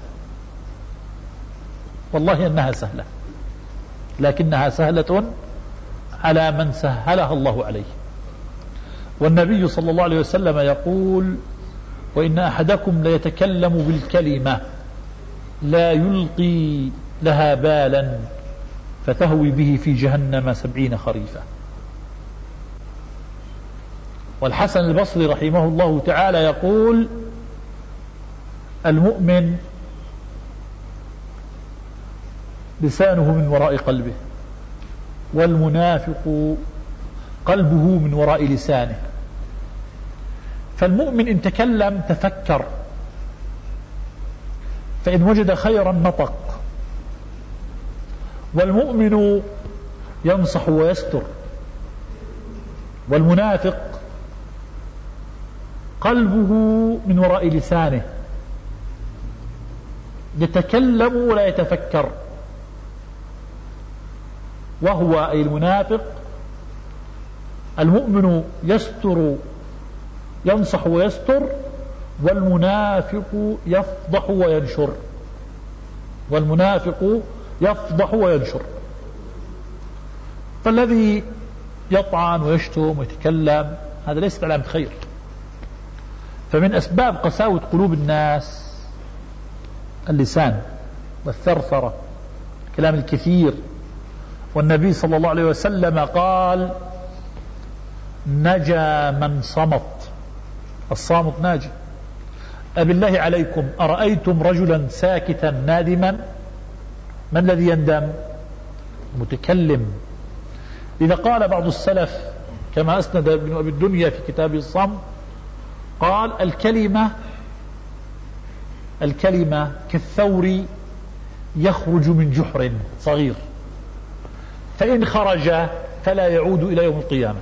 والله أنها سهلة، لكنها سهلة على من سهلها الله عليه. والنبي صلى الله عليه وسلم يقول وإن أحدكم ليتكلم بالكلمة لا يلقي لها بالا فتهوي به في جهنم 70 خريفا. والحسن البصري رحمه الله تعالى يقول المؤمن لسانه من وراء قلبه، والمنافق قلبه من وراء لسانه. فالمؤمن إن تكلم تفكر، فإن وجد خيرا نطق. والمؤمن ينصح ويستر. والمنافق قلبه من وراء لسانه، يتكلم ولا يتفكر. وهو أي المنافق. المؤمن يستر ينصح ويستر، والمنافق يفضح وينشر. والمنافق يفضح وينشر. فالذي يطعن ويشتم ويتكلم هذا ليس علامة خير. فمن أسباب قساوة قلوب الناس اللسان والثرثرة، الكلام الكثير. والنبي صلى الله عليه وسلم قال نجا من صمت. الصامت ناجي. أبالله عليكم أرأيتم رجلا ساكتا نادما؟ ما الذي يندم؟ متكلم. إذا قال بعض السلف كما أسند ابن أبي الدنيا في كتابه الصمت قال الكلمة كالثور يخرج من جحر صغير فإن خرج فلا يعود إلى يوم القيامة.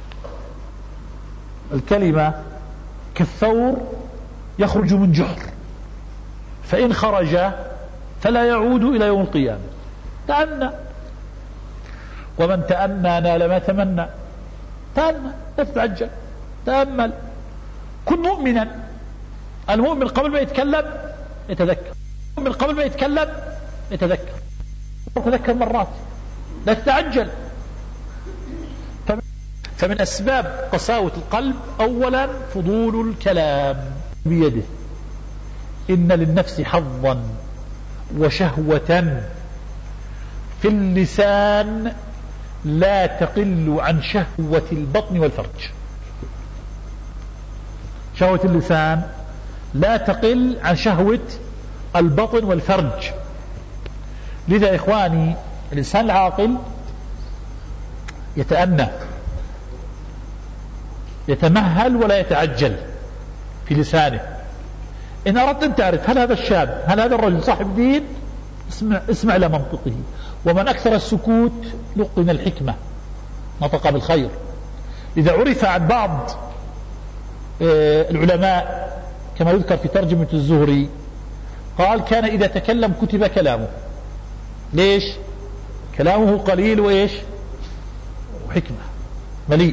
الكلمة كالثور يخرج من جحر فإن خرج فلا يعود إلى يوم القيامة. تأنى، ومن تأنى نال ما تمنى. تأنى، لا تتعجل، تأمل، كن مؤمنا. المؤمن قبل ما يتكلم يتذكر. المؤمن قبل ما يتكلم يتذكر مرات، لا تتعجل. فمن أسباب قساوة القلب أولا فضول الكلام بيده. إن للنفس حظا وشهوة في اللسان لا تقل عن شهوة البطن والفرج. شهوة اللسان لا تقل عن شهوة البطن والفرج. لذا إخواني الإنسان العاقل يتأنى، يتمهل ولا يتعجل في لسانه. إن أردت أن تعرف هل هذا الشاب، هل هذا الرجل صاحب دين، اسمع إلى منطقه. ومن أكثر السكوت لقن الحكمة، نطق بالخير. إذا عرف عن بعض العلماء كما يذكر في ترجمة الزهري قال كان إذا تكلم كتب كلامه. ليش؟ كلامه قليل وإيش؟ وحكمة مليء.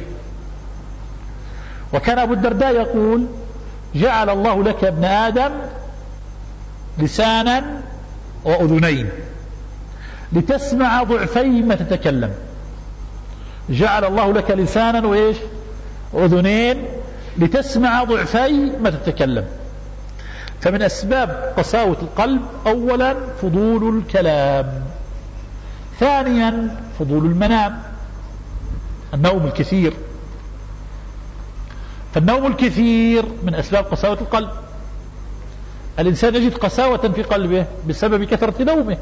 وكان أبو الدرداء يقول جعل الله لك يا ابن آدم لسانا وأذنين لتسمع ضعفي ما تتكلم. جعل الله لك لسانا وإيش؟ وأذنين لتسمع ضعفي ما تتكلم. فمن أسباب قساوة القلب أولا فضول الكلام، ثانيا فضول المنام، النوم الكثير. فالنوم الكثير من أسباب قساوة القلب. الإنسان يجد قساوة في قلبه بسبب كثرة نومه.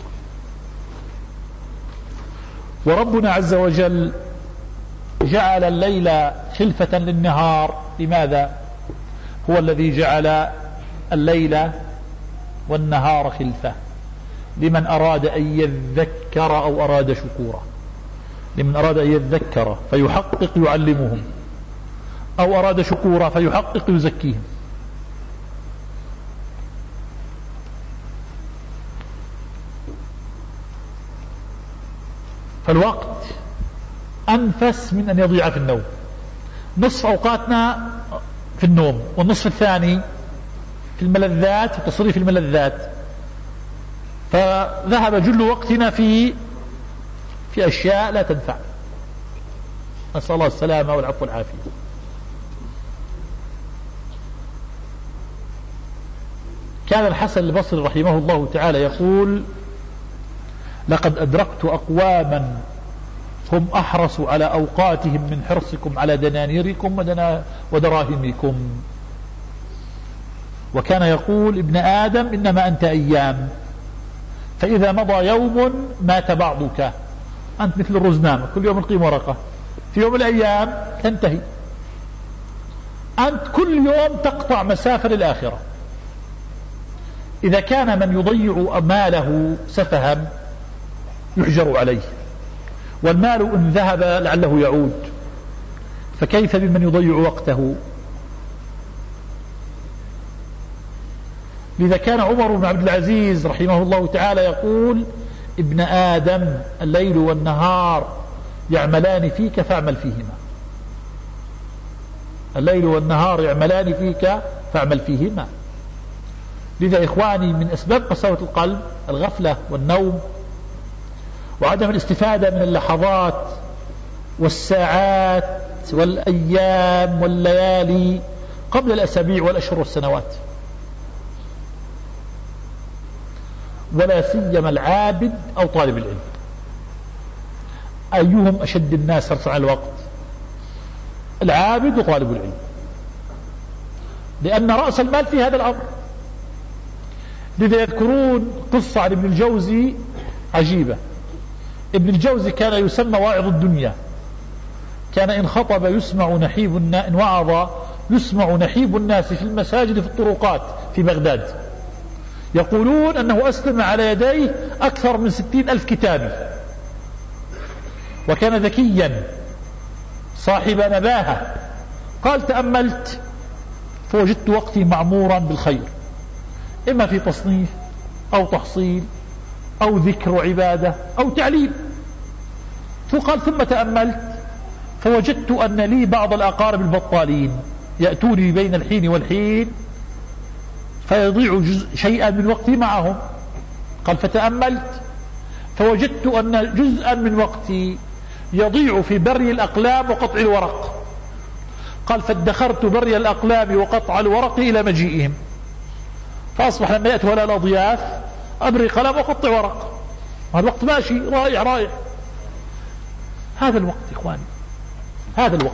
وربنا عز وجل جعل الليل خلفة للنهار. لماذا؟ هو الذي جعل الليل والنهار خلفة لمن أراد أن يذكر أو أراد شكورا. لمن أراد أن يذكر فيحقق يعلمهم، أو أراد شكورا فيحقق يزكيهم. فالوقت أنفس من أن يضيع في النوم. نصف أوقاتنا في النوم، والنصف الثاني في الملذات وتصريف الملذات. فذهب جل وقتنا في أشياء لا تنفع. نسأل الله السلامة والعفو والعافية. كان الحسن البصري رحمه الله تعالى يقول لقد أدركت أقواما هم أحرص على أوقاتهم من حرصكم على دنانيركم ودراهمكم. وكان يقول ابن آدم إنما أنت أيام، فإذا مضى يوم مات بعضك. أنت مثل الرزنامة كل يوم القيم ورقة، في يوم الأيام تنتهي. أنت كل يوم تقطع مسافة للآخرة. إذا كان من يضيع ماله سفها يحجر عليه، والمال إن ذهب لعله يعود، فكيف بمن يضيع وقته؟ لذا كان عمر بن عبد العزيز رحمه الله تعالى يقول ابن آدم الليل والنهار يعملان فيك فاعمل فيهما. الليل والنهار يعملان فيك فاعمل فيهما. لذا إخواني من أسباب قساوة القلب الغفلة والنوم وعدم الاستفادة من اللحظات والساعات والأيام والليالي قبل الأسابيع والأشهر والسنوات. ولا سيما العابد أو طالب العلم. أيهم أشد الناس حرصا على الوقت؟ العابد وطالب العلم، لأن رأس المال في هذا الأمر. لذا يذكرون قصة عن ابن الجوزي عجيبة. ابن الجوزي كان يسمى واعظ الدنيا. كان إن خطب يسمع نحيب إن وعظ يسمع نحيب الناس في المساجد في الطرقات في بغداد. يقولون أنه أسلم على يديه أكثر من 60,000 كتاب. وكان ذكيا صاحب نباهة. قال تأملت فوجدت وقتي معمورا بالخير، إما في تصنيف أو تحصيل أو ذكر وعبادة أو تعليم. فقال ثم تأملت فوجدت أن لي بعض الأقارب البطالين يأتوني بين الحين والحين فيضيع شيئا من وقتي معهم. قال فتأملت فوجدت أن جزءا من وقتي يضيع في بري الأقلام وقطع الورق. قال فادخرت بري الأقلام وقطع الورق إلى مجيئهم، فأصبح لما يأتوا ولا الأضياف أبري قلم وقطع ورق. الوقت ماشي رائع رائع. هذا الوقت إخواني، هذا الوقت.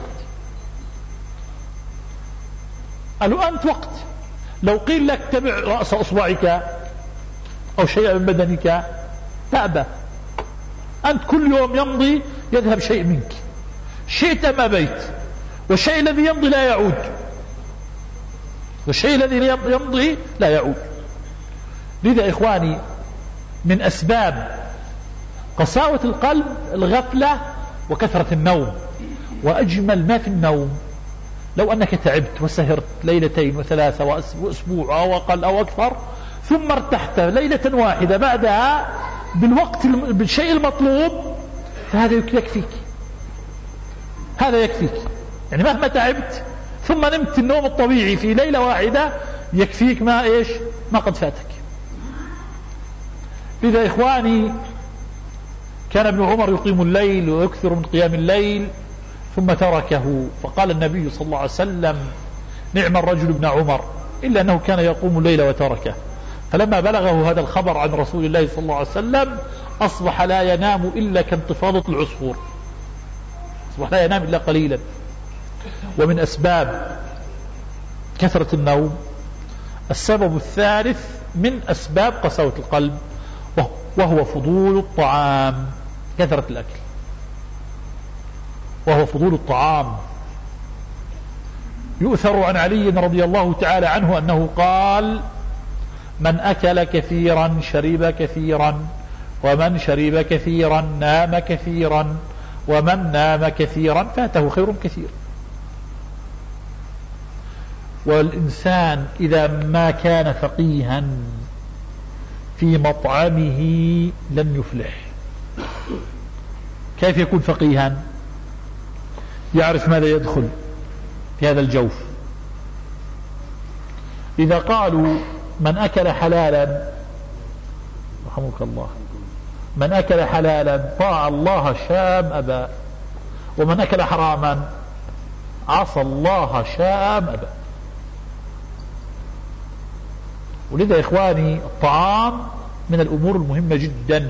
قالوا أنت وقت. لو قيل لك تبع رأس أصبعك أو شيئا من بدنك تأبى. أنت كل يوم يمضي يذهب شيء منك، شئت أم أبيت، والشيء الذي يمضي لا يعود، والشيء الذي يمضي لا يعود. لذا إخواني من أسباب قساوة القلب الغفلة وكثرة النوم. وأجمل ما في النوم لو أنك تعبت وسهرت ليلتين وثلاثة وأسبوع أو أقل أو أكثر، ثم ارتحت ليلة واحدة بعدها بالشيء المطلوب، فهذا يكفيك. هذا يكفيك، يعني مهما تعبت ثم نمت النوم الطبيعي في ليلة واحدة يكفيك ما قد فاتك. لذا إخواني كان ابن عمر يقيم الليل ويكثر من قيام الليل ثم تركه، فقال النبي صلى الله عليه وسلم: نعم الرجل ابن عمر، إلا أنه كان يقوم الليل وتركه. فلما بلغه هذا الخبر عن رسول الله صلى الله عليه وسلم أصبح لا ينام إلا كانتفاضة العصفور، أصبح لا ينام إلا قليلا. ومن أسباب كثرة النوم السبب الثالث من أسباب قساوة القلب، وهو فضول الطعام، كثرة الأكل، وهو فضول الطعام. يؤثر عن علي رضي الله تعالى عنه أنه قال: من أكل كثيرا شرب كثيرا، ومن شرب كثيرا نام كثيرا، ومن نام كثيرا فاته خير كثير. والإنسان إذا ما كان فقيها في مطعمه لن يفلح. كيف يكون فقيها؟ يعرف ماذا يدخل في هذا الجوف. إذا قالوا من أكل حلالا، رحمك الله، من أكل حلالا طاع الله شام أبا، ومن أكل حراما عصى الله شام أبا. ولذا إخواني الطعام من الأمور المهمة جدا.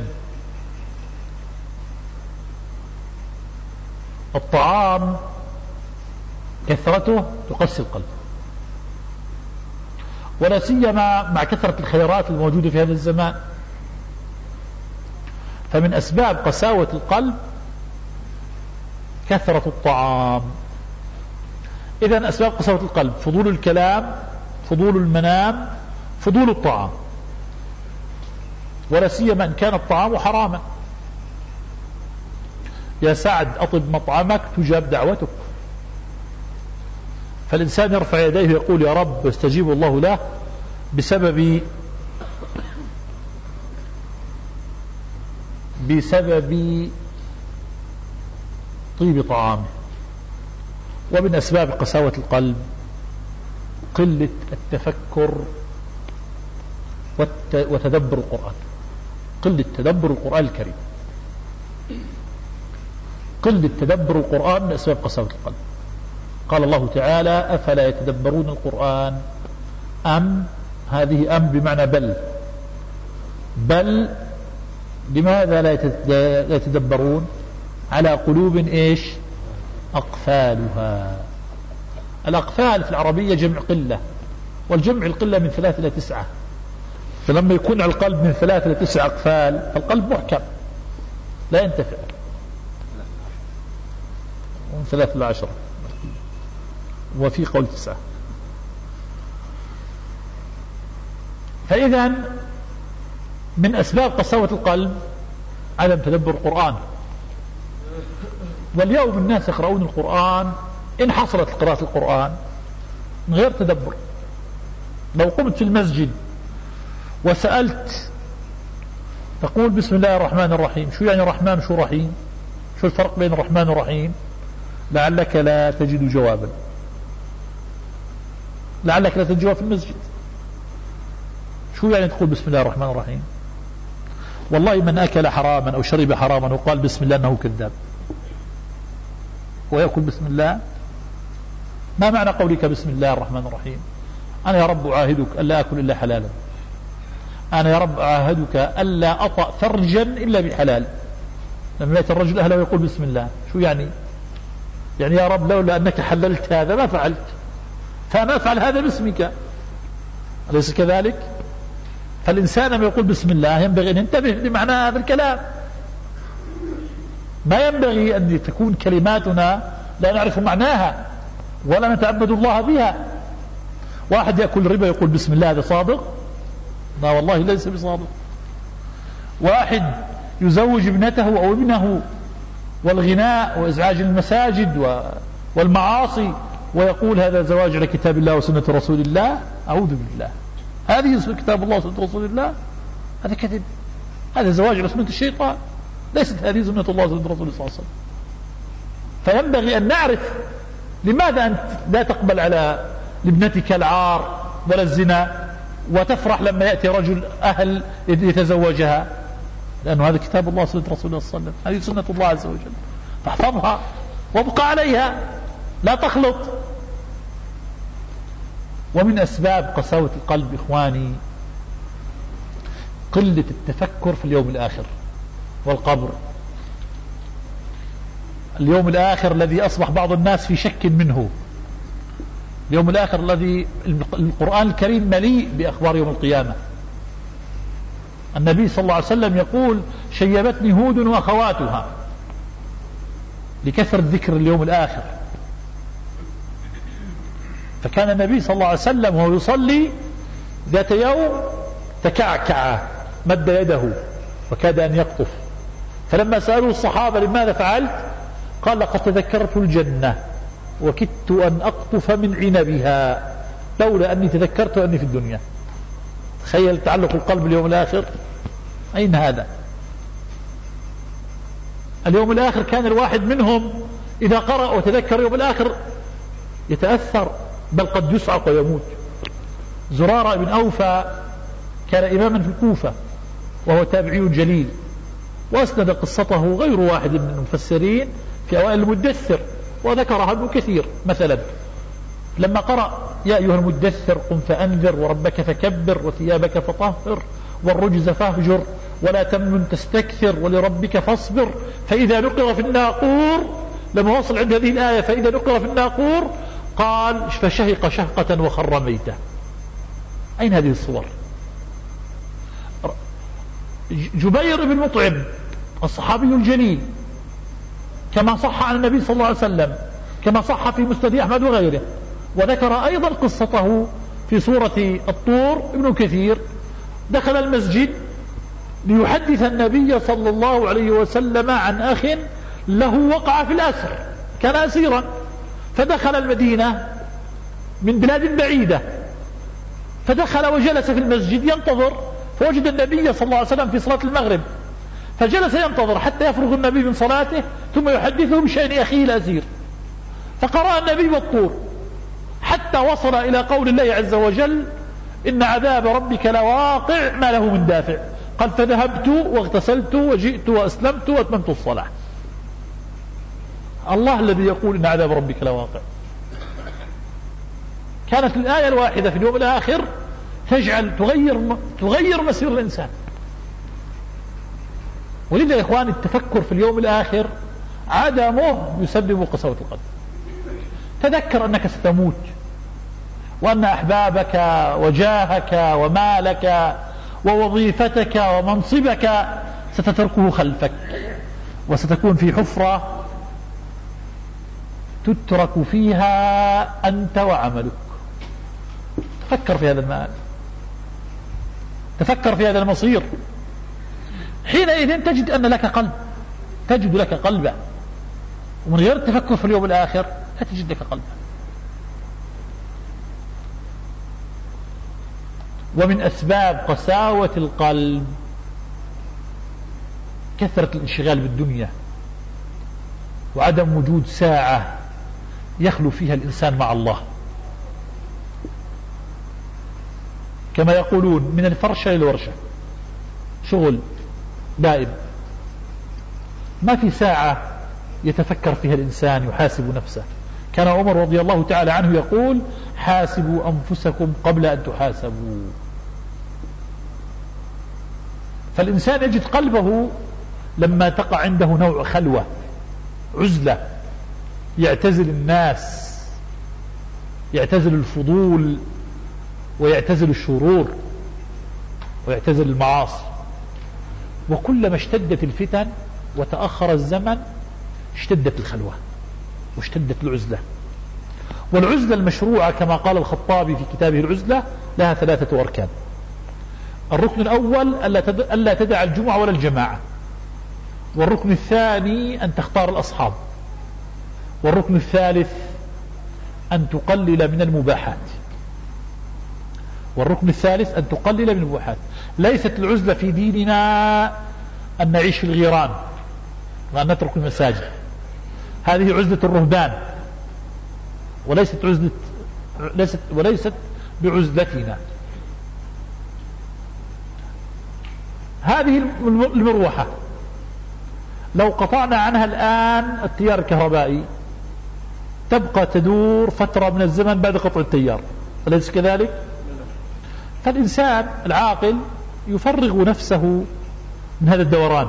الطعام كثرته تقسي القلب، ولا سيما مع كثرة الخيرات الموجودة في هذا الزمان. فمن أسباب قساوة القلب كثرة الطعام. إذن أسباب قساوة القلب: فضول الكلام، فضول المنام، فضول الطعام، ولا سيما إن كان الطعام حراما. يا سعد أطب مطعمك تجاب دعوتك. فالإنسان يرفع يديه ويقول: يا رب، يستجيب الله له بسبب طيب طعامه. ومن أسباب قساوة القلب قلة التفكر وتدبر القرآن، قلة تدبر القرآن الكريم. قلة تدبر القرآن من أسباب قساوة القلب. قال الله تعالى: أفلا يتدبرون القرآن أم، هذه أم بمعنى بل لماذا لا يتدبرون؟ على قلوب إيش؟ أقفالها. الأقفال في العربية جمع قلة، والجمع القلة من 3 إلى 9، فلما يكون على القلب من 3 إلى 9 أقفال فالقلب محكم لا ينتفع. ومن 3 إلى 10، وفي قول 9. فإذا من أسباب قساوة القلب عدم تدبر القرآن. واليوم الناس يقرؤون القرآن، إن حصلت قراءة القرآن من غير تدبر. لو قمت في المسجد وسألت تقول بسم الله الرحمن الرحيم، شو يعني رحمن شو رحيم؟ شو الفرق بين الرحمن والرحيم؟ لعلك لا تجد جوابا، لعلك لا تجد جواب في المسجد. شو يعني تقول بسم الله الرحمن الرحيم؟ والله من أكل حراما أو شرب حراما وقال بسم الله أنه كذاب. ويأكل بسم الله. ما معنى قولك بسم الله الرحمن الرحيم؟ أنا يا رب أعاهدك ألا أكل إلا حلالا، أنا يا رب أعاهدك ألا أطأ فرجا إلا بحلال. لما يأتي الرجل أهله ويقول بسم الله، شو يعني؟ يعني يا رب لولا أنك حللت هذا ما فعلت، فأنا أفعل هذا باسمك، أليس كذلك؟ فالإنسان لما يقول بسم الله ينبغي أن ينتبه لمعنى هذا الكلام. ما ينبغي أن تكون كلماتنا لا نعرف معناها ولا نتعبد الله بها. واحد يأكل ربا يقول بسم الله، هذا صادق؟ لا والله ليس بصادق. واحد يزوج ابنته أو ابنه والغناء وإزعاج المساجد والمعاصي ويقول هذا زواج على كتاب الله وسنة رسول الله، أعوذ بالله. هذه كتاب الله وسنة رسول الله؟ هذا كذب، هذا زواج على سنة الشيطان، ليست هذه سنة الله وسنة رسول الله صلى الله عليه وسلم. فينبغي أن نعرف لماذا أنت لا تقبل على لابنتك العار ولا الزنا وتفرح لما يأتي رجل أهل يتزوجها، لأنه هذا كتاب الله وسنة رسول الله صلى الله عليه وسلم، هذه سنة الله عز وجل، فاحفظها وابقى عليها لا تخلط. ومن أسباب قساوة القلب إخواني قلة التفكر في اليوم الآخر والقبر. اليوم الآخر الذي أصبح بعض الناس في شك منه، اليوم الآخر الذي القرآن الكريم مليء بأخبار يوم القيامة. النبي صلى الله عليه وسلم يقول شيبتني هود وأخواتها، لكثرة ذكر اليوم الآخر. فكان النبي صلى الله عليه وسلم وهو يصلي ذات يوم تكعكع مد يده وكاد أن يقطف، فلما سألوا الصحابة لماذا فعلت قال لقد تذكرت الجنة وكدت أن أقطف من عنبها لولا أني تذكرت أني في الدنيا. تخيل تعلق القلب باليوم الآخر، أين هذا؟ اليوم الآخر كان الواحد منهم إذا قرأ وتذكر يوم الآخر يتأثر، بل قد يصعق ويموت. زرارة بن أوفى كان إماما في الكوفة وهو تابعي جليل، وأسند قصته غير واحد من المفسرين في أوائل المدثر، وذكرها ابن كثير مثلا لما قرأ يا أيها المدثر قم فأنذر وربك فكبر وثيابك فطهر والرجز فاهجر ولا تمنن تستكثر ولربك فاصبر فإذا نقر في الناقور. لما وصل عند هذه الآية فإذا نقر في الناقور قال فشهق شهقة وخر ميتا. أين هذه الصور؟ جبير بن مطعم الصحابي الجليل كما صح عن النبي صلى الله عليه وسلم، كما صح في مسند أحمد وغيره، وذكر أيضا قصته في سورة الطور ابن كثير. دخل المسجد ليحدث النبي صلى الله عليه وسلم عن أخ له وقع في الأسر، كان أسيرا، فدخل المدينة من بلاد بعيدة، فدخل وجلس في المسجد ينتظر، فوجد النبي صلى الله عليه وسلم في صلاة المغرب، فجلس ينتظر حتى يفرغ النبي من صلاته ثم يحدثه بشأن أخيه الأسير. فقرأ النبي والطور حتى وصل إلى قول الله عز وجل إن عذاب ربك لواقع ما له من دافع، قال فذهبت واغتسلت وجئت وأسلمت وأتممت الصلاة. الله الذي يقول إن عذاب ربك لواقع. كانت الآية الواحدة في اليوم الآخر تغير مسير الإنسان. ولذا يا إخواني التفكر في اليوم الآخر عدمه يسبب قسوة القلب. تذكر أنك ستموت وأن أحبابك وجاهك ومالك ووظيفتك ومنصبك ستتركه خلفك وستكون في حفرة تترك فيها أنت وعملك. تفكر في هذا المآل، تفكر في هذا المصير. حينئذ تجد أن لك قلب، تجد لك قلبا، ومن غير التفكر في اليوم الآخر لا تجد لك قلبا. ومن أسباب قساوة القلب كثرة الانشغال بالدنيا وعدم وجود ساعة يخلو فيها الإنسان مع الله. كما يقولون من الفرشة للورشة، شغل دائم، ما في ساعة يتفكر فيها الإنسان يحاسب نفسه. كان عمر رضي الله تعالى عنه يقول حاسبوا أنفسكم قبل أن تحاسبوا. فالإنسان يجد قلبه لما تقع عنده نوع خلوة، عزلة، يعتزل الناس، يعتزل الفضول ويعتزل الشرور، ويعتزل المعاصي. وكلما اشتدت الفتن وتأخر الزمن اشتدت الخلوة واشتدت العزلة. والعزلة المشروعة كما قال الخطابي في كتابه العزلة لها 3 أركان. الركن الأول ألا تدع الجمعة ولا الجماعة. والركن الثاني أن تختار الأصحاب. والركن الثالث أن تقلل من المباحات. والركن الثالث أن تقلل من المباحات. ليست العزلة في ديننا أن نعيش في الغيران وأن نترك المساجد، هذه عزلة الرهبان وليست بعزلتنا. هذه المروحة لو قطعنا عنها الآن التيار الكهربائي تبقى تدور فترة من الزمن بعد قطع التيار، أليس كذلك؟ فالإنسان العاقل يفرغ نفسه من هذا الدوران،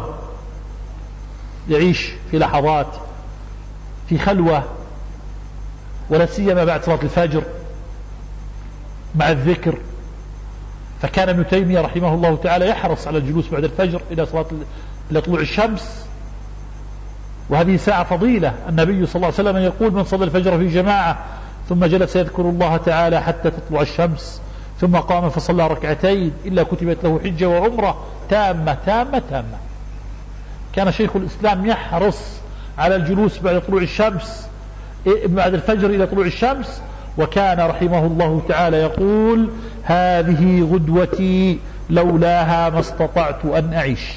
يعيش في لحظات في خلوة، ولا سيما بعد صلاة الفجر مع الذكر. فكان ابن تيمية رحمه الله تعالى يحرص على الجلوس بعد الفجر إلى طلوع الشمس، وهذه ساعة فضيلة. النبي صلى الله عليه وسلم يقول: من صلى الفجر في جماعة ثم جلس يذكر الله تعالى حتى تطلع الشمس ثم قام فصلى ركعتين إلا كتبت له حجة وعمرة تامة تامة تامة. كان شيخ الإسلام يحرص على الجلوس بعد طلوع الشمس، بعد الفجر إلى طلوع الشمس. وكان رحمه الله تعالى يقول: هذه غدوتي لولاها ما استطعت أن أعيش.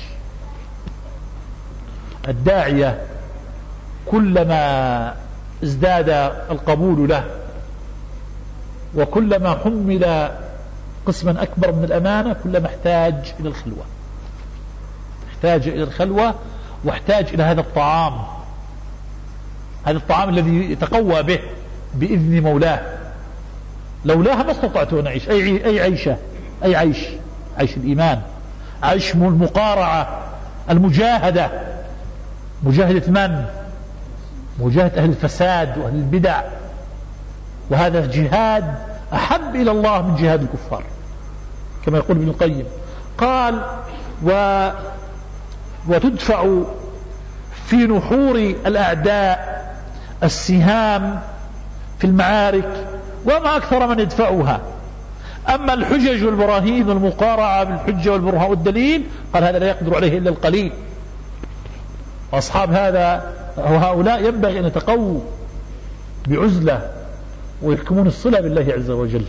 الداعية كلما ازداد القبول له وكلما حمل قسما أكبر من الأمانة كلما احتاج إلى الخلوة، احتاج إلى الخلوة واحتاج إلى هذا الطعام، هذا الطعام الذي يتقوى به بإذن مولاه. لولاها ما استطعت أن أعيش. أي عيشة، أي عيش الإيمان، عيش المقارعة، المجاهدة. مجاهدة من؟ مجاهدة أهل الفساد وأهل البدع. وهذا الجهاد أحب إلى الله من جهاد الكفار كما يقول ابن القيم. قال: وتدفع في نحور الأعداء السهام في المعارك وما أكثر من يدفعها. أما الحجج والبراهين والمقارعة بالحجة والبرهان والدليل قال هذا لا يقدر عليه إلا القليل. وأصحاب هؤلاء ينبغي أن يتقووا بعزلة ويحكمون الصلة بالله عز وجل.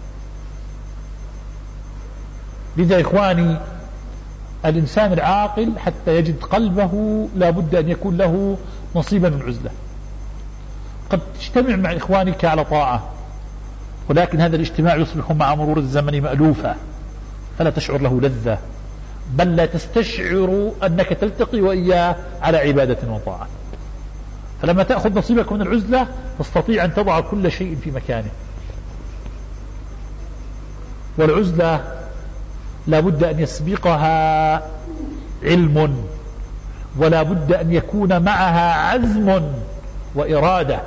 لذا إخواني الإنسان العاقل حتى يجد قلبه لا بد أن يكون له نصيبا من عزلة. قد تجتمع مع إخوانك على طاعة، ولكن هذا الاجتماع يصبح مع مرور الزمن مألوفا فلا تشعر له لذة، بل لا تستشعر أنك تلتقي وإياه على عبادة وطاعة. فلما تأخذ نصيبك من العزلة تستطيع أن تضع كل شيء في مكانه. والعزلة لا بد أن يسبقها علم، ولا بد أن يكون معها عزم وإرادة.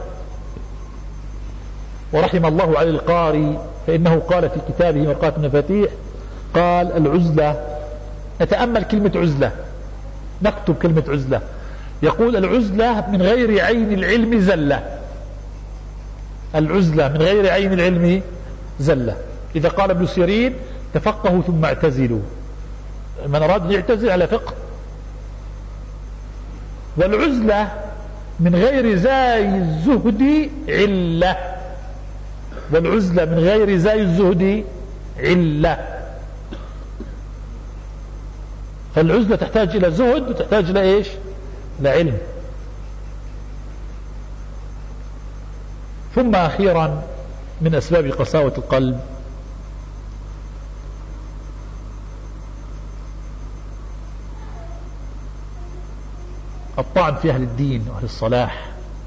ورحم الله على القاري فإنه قال في كتابه مرقات المفاتيح قال: العزلة، نتأمل كلمة عزلة، نكتب كلمة عزلة. يقول: العزلة من غير عين العلم زلة. العزلة من غير عين العلم زلة. إذا قال ابن سيرين: تفقهوا ثم اعتزلوا، من أراد أن يعتزل على فقه. والعزلة من غير زاي الزهد علة. والعزلة من غير زاي الزهد علة. فالعزلة تحتاج إلى زهد وتحتاج إلى إيش؟ إلى علم. ثم أخيرا من أسباب قساوة القلب الطعن في أهل الدين وأهل الصلاح.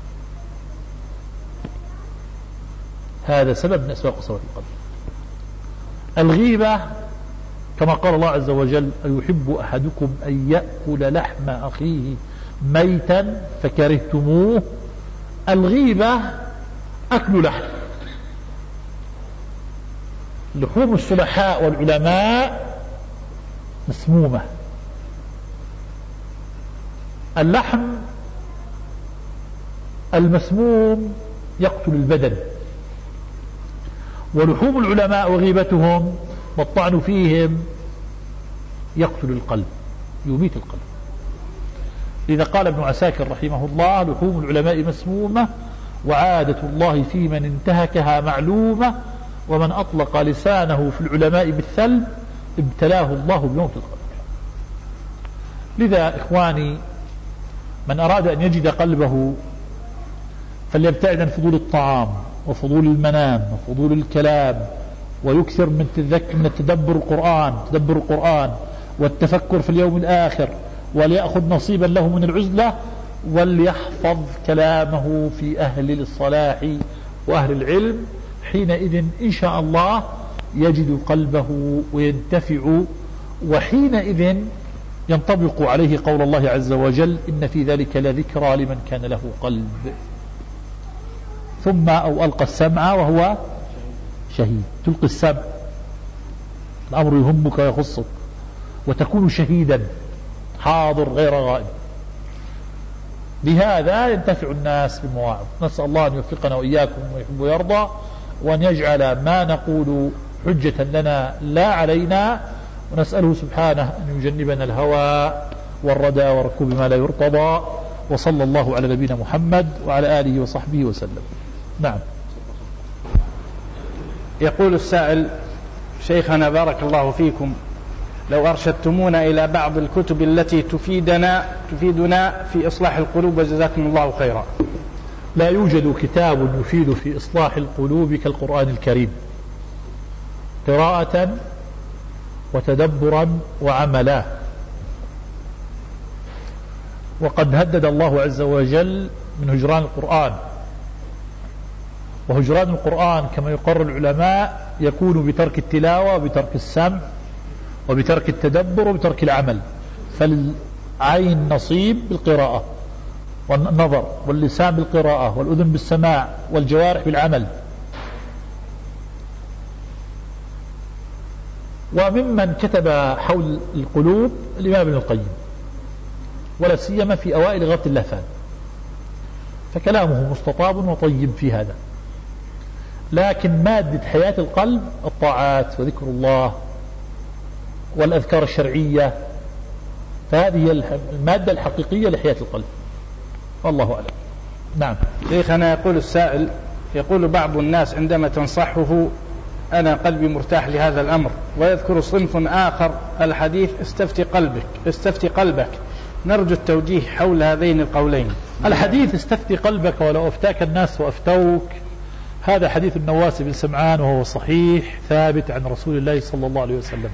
هذا سبب من أسباب قساوة القلب. الغيبة كما قال الله عز وجل: أيحب أحدكم أن يأكل لحم أخيه ميتا فكرهتموه. الغيبة أكل لحم. لحوم الصلحاء والعلماء مسمومة. اللحم المسموم يقتل البدن، ولحوم العلماء وغيبتهم والطعن فيهم يقتل القلب، يميت القلب. لذا قال ابن عساكر رحمه الله: لحوم العلماء مسمومة، وعادة الله في من انتهكها معلومة، ومن أطلق لسانه في العلماء بالثلب ابتلاه الله بموت القلب. لذا إخواني، من أراد أن يجد قلبه فليبتعد عن فضول الطعام وفضول المنام وفضول الكلام، ويكثر من تدبر القرآن والتفكر في اليوم الآخر، وليأخذ نصيبا له من العزلة، وليحفظ كلامه في أهل الصلاح وأهل العلم. حينئذ إن شاء الله يجد قلبه وينتفع، وحينئذ ينطبق عليه قول الله عز وجل: إن في ذلك لذكرى لمن كان له قلب. ثم أو ألقى السمع وهو شهيد. تلقي السمع، الأمر يهمك ويخصك، وتكون شهيدا حاضر غير غائب. بهذا ينتفع الناس بالمواعظ. نسأل الله أن يوفقنا وإياكم ويحب ويرضى، وأن يجعل ما نقول حجة لنا لا علينا، ونسأله سبحانه أن يجنبنا الهوى والردى وركوب ما لا يرتضى. وصلى الله على نبينا محمد وعلى آله وصحبه وسلم. نعم. يقول السائل: شيخنا بارك الله فيكم، لو أرشدتمونا إلى بعض الكتب التي تفيدنا في إصلاح القلوب، وجزاكم الله خيرا. لا يوجد كتاب يفيد في إصلاح القلوب كالقرآن الكريم، قراءة وتدبرا وعملا. وقد هدد الله عز وجل من هجران القرآن، وهجران القرآن كما يقرر العلماء يكون بترك التلاوة وبترك السمع وبترك التدبر وبترك العمل. فالعين نصيب بالقراءة والنظر، واللسان بالقراءة، والأذن بالسماع، والجوارح بالعمل. وممن كتب حول القلوب الإمام ابن القيم، ولا سيما في أوائل غرة اللهفان، فكلامه مستطاب وطيب في هذا. لكن مادة حياة القلب الطاعات وذكر الله والأذكار الشرعية، فهذه المادة الحقيقية لحياة القلب. والله أعلم. نعم. شيخنا، يقول السائل: يقول بعض الناس عندما تنصحه: أنا قلبي مرتاح لهذا الأمر، ويذكر صنف آخر الحديث: استفتي قلبك. نرجو التوجيه حول هذين القولين. الحديث استفتي قلبك ولو أفتاك الناس وأفتوك، هذا حديث النواس بن سمعان، وهو صحيح ثابت عن رسول الله صلى الله عليه وسلم.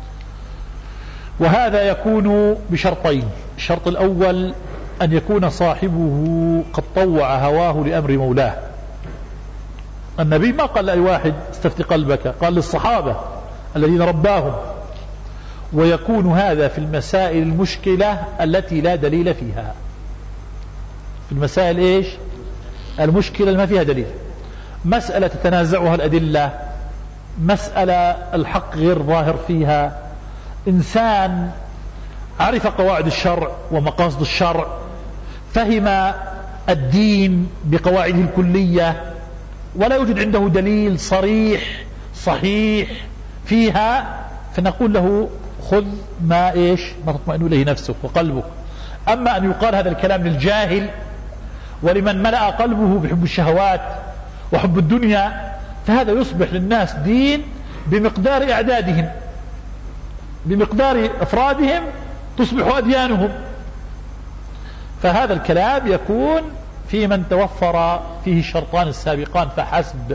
وهذا يكون بشرطين: الشرط الأول أن يكون صاحبه قد طوع هواه لأمر مولاه. النبي ما قال لأي واحد استفتي قلبك، قال للصحابة الذين رباهم. ويكون هذا في المسائل المشكلة التي لا دليل فيها. في المسائل إيش؟ المشكلة ما فيها دليل، مسألة تتنازعها الأدلة، مسألة الحق غير ظاهر فيها، إنسان عرف قواعد الشرع ومقاصد الشرع، فهم الدين بقواعده الكلية، ولا يوجد عنده دليل صريح صحيح فيها، فنقول له: خذ ما تطمئن إليه نفسك وقلبك. أما أن يقال هذا الكلام للجاهل ولمن ملأ قلبه بحب الشهوات وحب الدنيا، فهذا يصبح للناس دين بمقدار أعدادهم، بمقدار أفرادهم تصبح أديانهم. فهذا الكلام يكون في من توفر فيه الشرطان السابقان فحسب.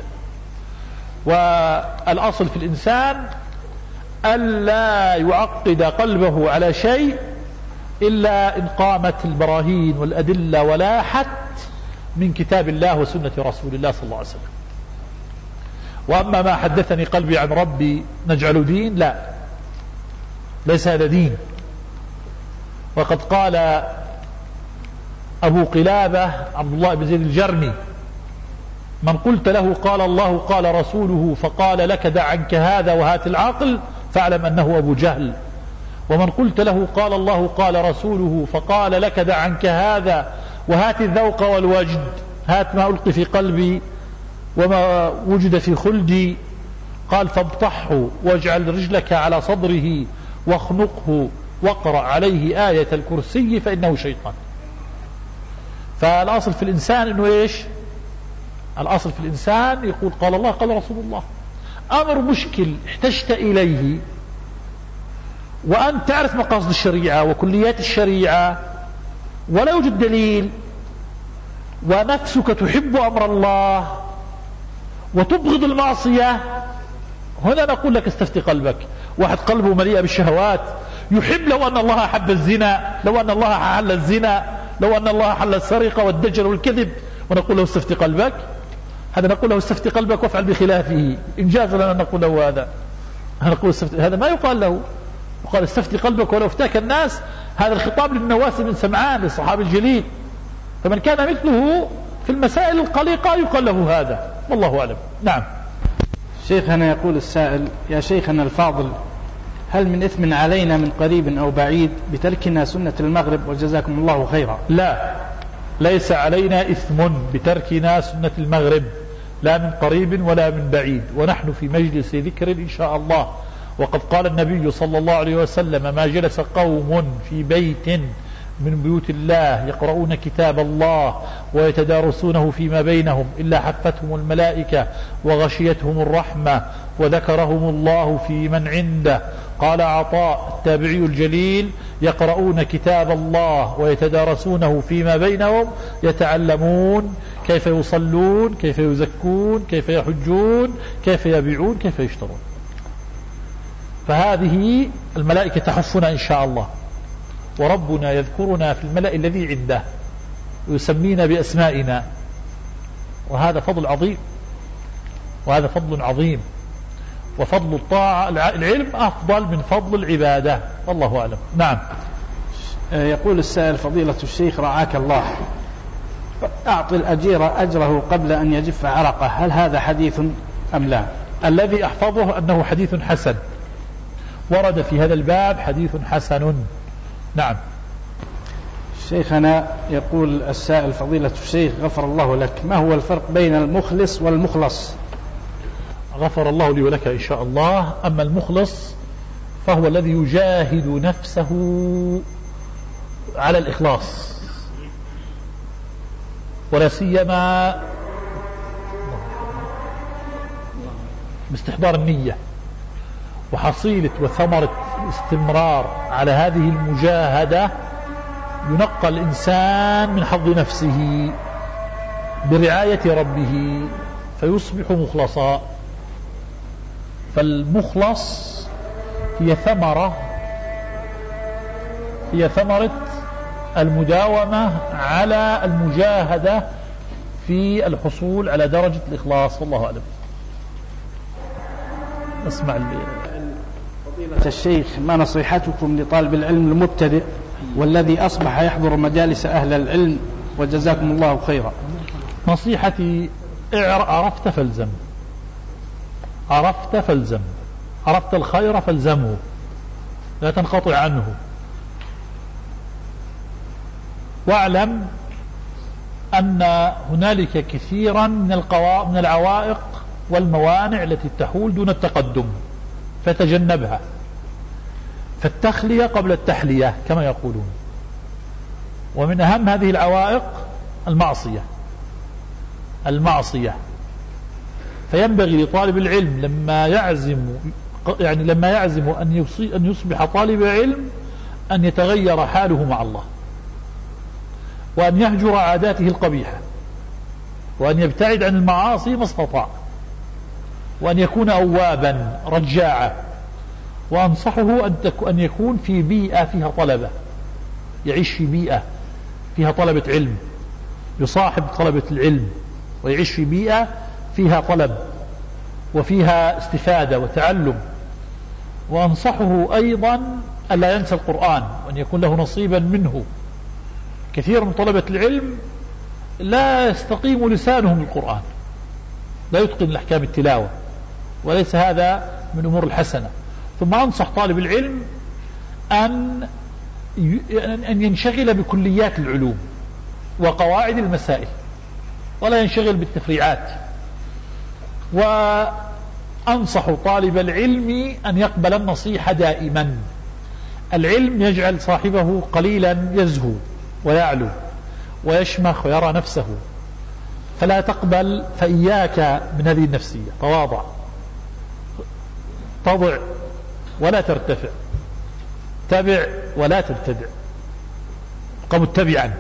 والأصل في الإنسان ألا يعقد قلبه على شيء إلا إن قامت البراهين والأدلة ولاحت من كتاب الله وسنة رسول الله صلى الله عليه وسلم. وأما ما حدثني قلبي عن ربي نجعل دين، لا، ليس هذا دين. وقد قال أبو قلابة عبد الله بن زيد الجرمي: من قلت له قال الله قال رسوله فقال لك دع عنك هذا وهات العقل، فاعلم أنه أبو جهل. ومن قلت له قال الله قال رسوله فقال لك دع عنك هذا وهات الذوق والوجد، هات ما ألقي في قلبي وما وجد في خلدي، قال فابطحه واجعل رجلك على صدره واخنقه واقرأ عليه آية الكرسي فإنه شيطان. فالأصل في الإنسان إنه إيش؟ الأصل في الإنسان يقول قال الله قال رسول الله. أمر مشكل احتجت إليه وأنت تعرف مقاصد الشريعة وكليات الشريعة ولا يوجد دليل، ونفسك تحب أمر الله وتبغض المعصية، هنا نقول لك استفتي قلبك. واحد قلبه مليء بالشهوات يحب لو أن الله أحب الزنا، لو أن الله حل الزنا، لو أن الله حل السرقة والدجل والكذب، ونقول له استفتي قلبك. هذا نقول له استفتي قلبك وافعل بخلافه، إن جاز لنا نقول له هذا. نقول هذا ما يقال له، يقال استفتي قلبك ولو افتاك الناس. هذا الخطاب للنواس بن سمعان للصحابي الجليل، فمن كان مثله في المسائل القليقة يقال له هذا، والله أعلم. نعم. شيخنا يقول السائل: يا شيخنا الفاضل، هل من إثم علينا من قريب أو بعيد بتركنا سنة المغرب وجزاكم الله خيرا؟ لا، ليس علينا إثم بتركنا سنة المغرب، لا من قريب ولا من بعيد، ونحن في مجلس ذكر إن شاء الله. وقد قال النبي صلى الله عليه وسلم: ما جلس قوم في بيت من بيوت الله يقرؤون كتاب الله ويتدارسونه فيما بينهم إلا حفتهم الملائكة وغشيتهم الرحمة وذكرهم الله في من عنده. قال عطاء التابعي الجليل: يقرؤون كتاب الله ويتدارسونه فيما بينهم، يتعلمون كيف يصلون، كيف يزكون، كيف يحجون، كيف يبيعون، كيف يشترون. فهذه الملائكة تحفنا إن شاء الله، وربنا يذكرنا في الملأ الذي عنده ويسمينا بأسمائنا، وهذا فضل عظيم، وهذا فضل عظيم، وفضل الطاعة العلم أفضل من فضل العبادة، والله أعلم. نعم. يقول السائل: فضيلة الشيخ رعاك الله، أعطي الأجير أجره قبل أن يجف عرقه، هل هذا حديث أم لا؟ الذي أحفظه أنه حديث حسن، ورد في هذا الباب حديث حسن. نعم. شيخنا يقول السائل: فضيلة الشيخ غفر الله لك، ما هو الفرق بين المخلص والمخلص؟ غفر الله لي ولك إن شاء الله. أما المخلص فهو الذي يجاهد نفسه على الإخلاص، ولا سيما باستحضار النية، وحصيلة وثمرة الاستمرار على هذه المجاهدة ينقى الإنسان من حظ نفسه برعاية ربه فيصبح مخلصا. فالمخلص هي ثمرة المداومة على المجاهدة في الحصول على درجة الإخلاص، والله أعلم. اسمع فضيلة الشيخ، ما نصيحتكم لطالب العلم المبتدئ والذي أصبح يحضر مجالس أهل العلم وجزاكم الله خيرا؟ نصيحتي: عرفت فالزم، عرفت فالزم، عرفت الخير فالزمه، لا تنقطع عنه. واعلم أن هنالك كثيرا من العوائق والموانع التي تحول دون التقدم، فتجنبها. فالتخلية قبل التحلية كما يقولون. ومن أهم هذه العوائق المعصية. فينبغي لطالب العلم لما يعزم أن يصبح طالب علم أن يتغير حاله مع الله، وأن يهجر عاداته القبيحة، وأن يبتعد عن المعاصي ما استطاع، وأن يكون أوابا رجاعا. وأنصحه أن يكون في بيئة فيها طلبة، يعيش في بيئة فيها طلبة علم، يصاحب طلبة العلم، ويعيش في بيئة فيها طلب وفيها استفادة وتعلم. وأنصحه أيضا ألا ينسى القرآن، وأن يكون له نصيبا منه. كثير من طلبة العلم لا يستقيم لسانهم القرآن، لا يتقن الأحكام التلاوة، وليس هذا من أمور الحسنة. ثم أنصح طالب العلم أن ينشغل بكليات العلوم وقواعد المسائل ولا ينشغل بالتفريعات. وأنصح طالب العلم أن يقبل النصيحة دائما. العلم يجعل صاحبه قليلا يزهو ويعلو ويشمخ ويرى نفسه، فلا تقبل، فإياك من هذه النفسية. تواضع، تضع ولا ترتفع، تبع ولا تبتدع، ابق متبعا.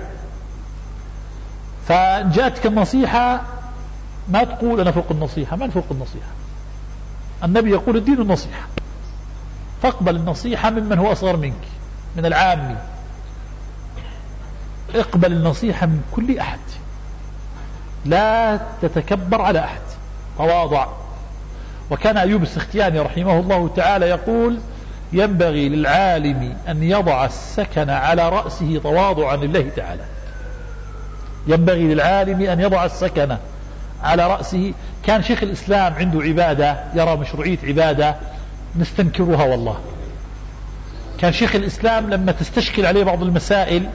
فجاءتك النصيحة ما تقول أنا فوق النصيحة، ما فوق النصيحة. النبي يقول الدين النصيحة، فاقبل النصيحة ممن هو أصغر منك من العامي. اقبل النصيحة من كل أحد، لا تتكبر على أحد، تواضع. وكان أيوب السختياني رحمه الله تعالى يقول ينبغي للعالم أن يضع السكن على رأسه تواضعا لله تعالى. ينبغي للعالم أن يضع السكن على رأسه. كان شيخ الإسلام عنده عبادة يرى مشروعية عبادة نستنكرها والله. كان شيخ الإسلام لما تستشكل عليه بعض المسائل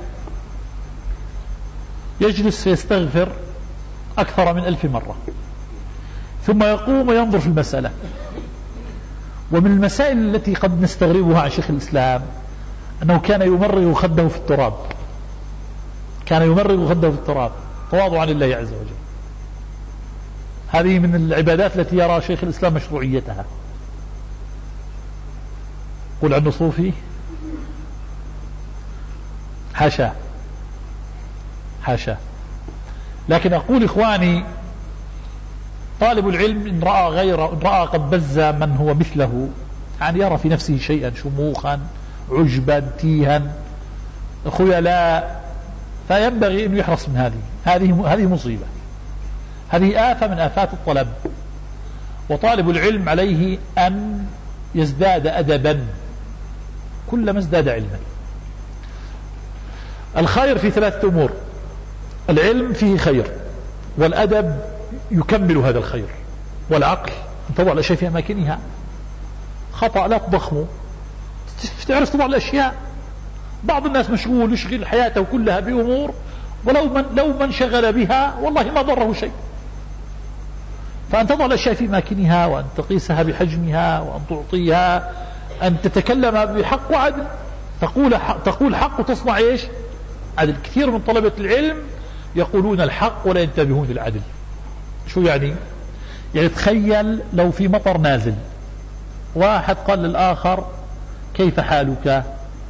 يجلس فيستغفر أكثر من 1000 مرة، ثم يقوم وينظر في المسألة. ومن المسائل التي قد نستغربها عن شيخ الإسلام أنه كان يمرغ خده في التراب، كان يمرغ خده في التراب تواضعا لله عز وجل. هذه من العبادات التي يرى شيخ الإسلام مشروعيتها. قل عنه صوفي؟ حاشا حاشا. لكن أقول إخواني، طالب العلم إن رأى قد بز من هو مثله، يعني يرى في نفسه شيئا شموخا عجبا تيها خيلاء، فينبغي أن يحرص من هذه مصيبة، هذه آفة من آفات الطلب. وطالب العلم عليه أن يزداد أدبا كلما ازداد علما. الخير في 3 أمور: العلم فيه خير، والأدب يكمل هذا الخير، والعقل أن تضع الأشياء في أماكنها. خطأ لا تضخمه، تعرف تضع الأشياء. بعض الناس مشغول يشغل حياته كلها بأمور ولو من شغل بها والله ما ضره شيء. فأن تضع الأشياء في أماكنها، وأن تقيسها بحجمها، وأن تعطيها، أن تتكلم بحق وعدل، تقول حق وتصنع إيش؟ عدل. كثير من طلبة العلم يقولون الحق ولا ينتبهون للعدل. شو يعني؟ يعني تخيل لو في مطر نازل، واحد قال للآخر كيف حالك؟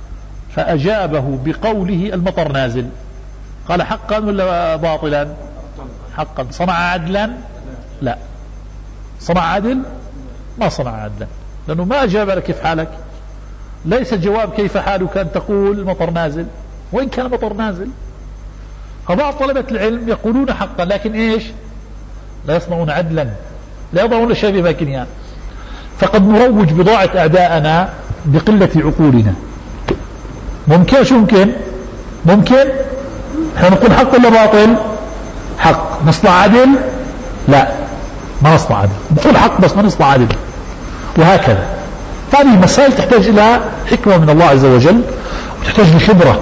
فأجابه بقوله المطر نازل. قال حقا ولا باطلا؟ حقا. صنع عدلا؟ لا. صنع عدل؟ ما صنع عدلا، لأنه ما أجاب لك كيف حالك. ليس الجواب كيف حالك أن تقول المطر نازل، وإن كان المطر نازل. فبعض طلبة العلم يقولون حقا لكن إيش؟ لا يصنعون عدلا، لا يضعون الأشياء في أماكنها. فقد نروج بضاعة أعداءنا بقلة عقولنا. ممكن؟ شو ممكن احنا نقول حق ولا باطل؟ حق. نصنع عدل؟ لا، ما نصنع عدل. نقول حق بس ما نصنع عدل، وهكذا. هذه مسائل تحتاج إلى حكمة من الله عز وجل، وتحتاج لخبرة.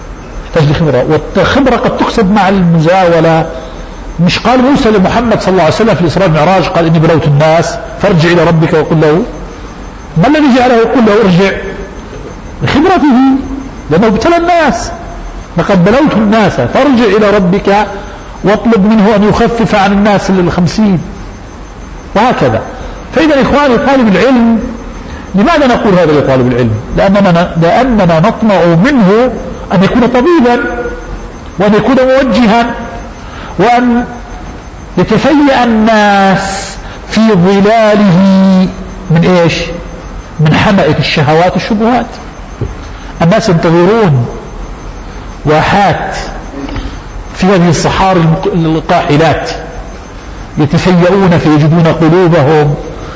والخبرة قد تكسب مع المزاولة. مش قال موسى لمحمد صلى الله عليه وسلم في الإسراء والمعراج قال إني بلوت الناس فارجع إلى ربك وقل له؟ ما الذي جعله يقول له ارجع؟ لخبرته، لأنه ابتلى الناس. لقد بلوت الناس فارجع إلى ربك واطلب منه أن يخفف عن الناس 50. وهكذا. فإذا إخواني طالب العلم، لماذا نقول هذا لطالب العلم؟ لأننا نطمع منه أن يكون طبيبا، وأن يكون موجها، وأن يتفيأ الناس في ظلاله من إيش؟ من حمأة الشهوات والشبهات. الناس ينتظرون واحات في هذه الصحاري القاحلات، يتفيئون فيجدون قلوبهم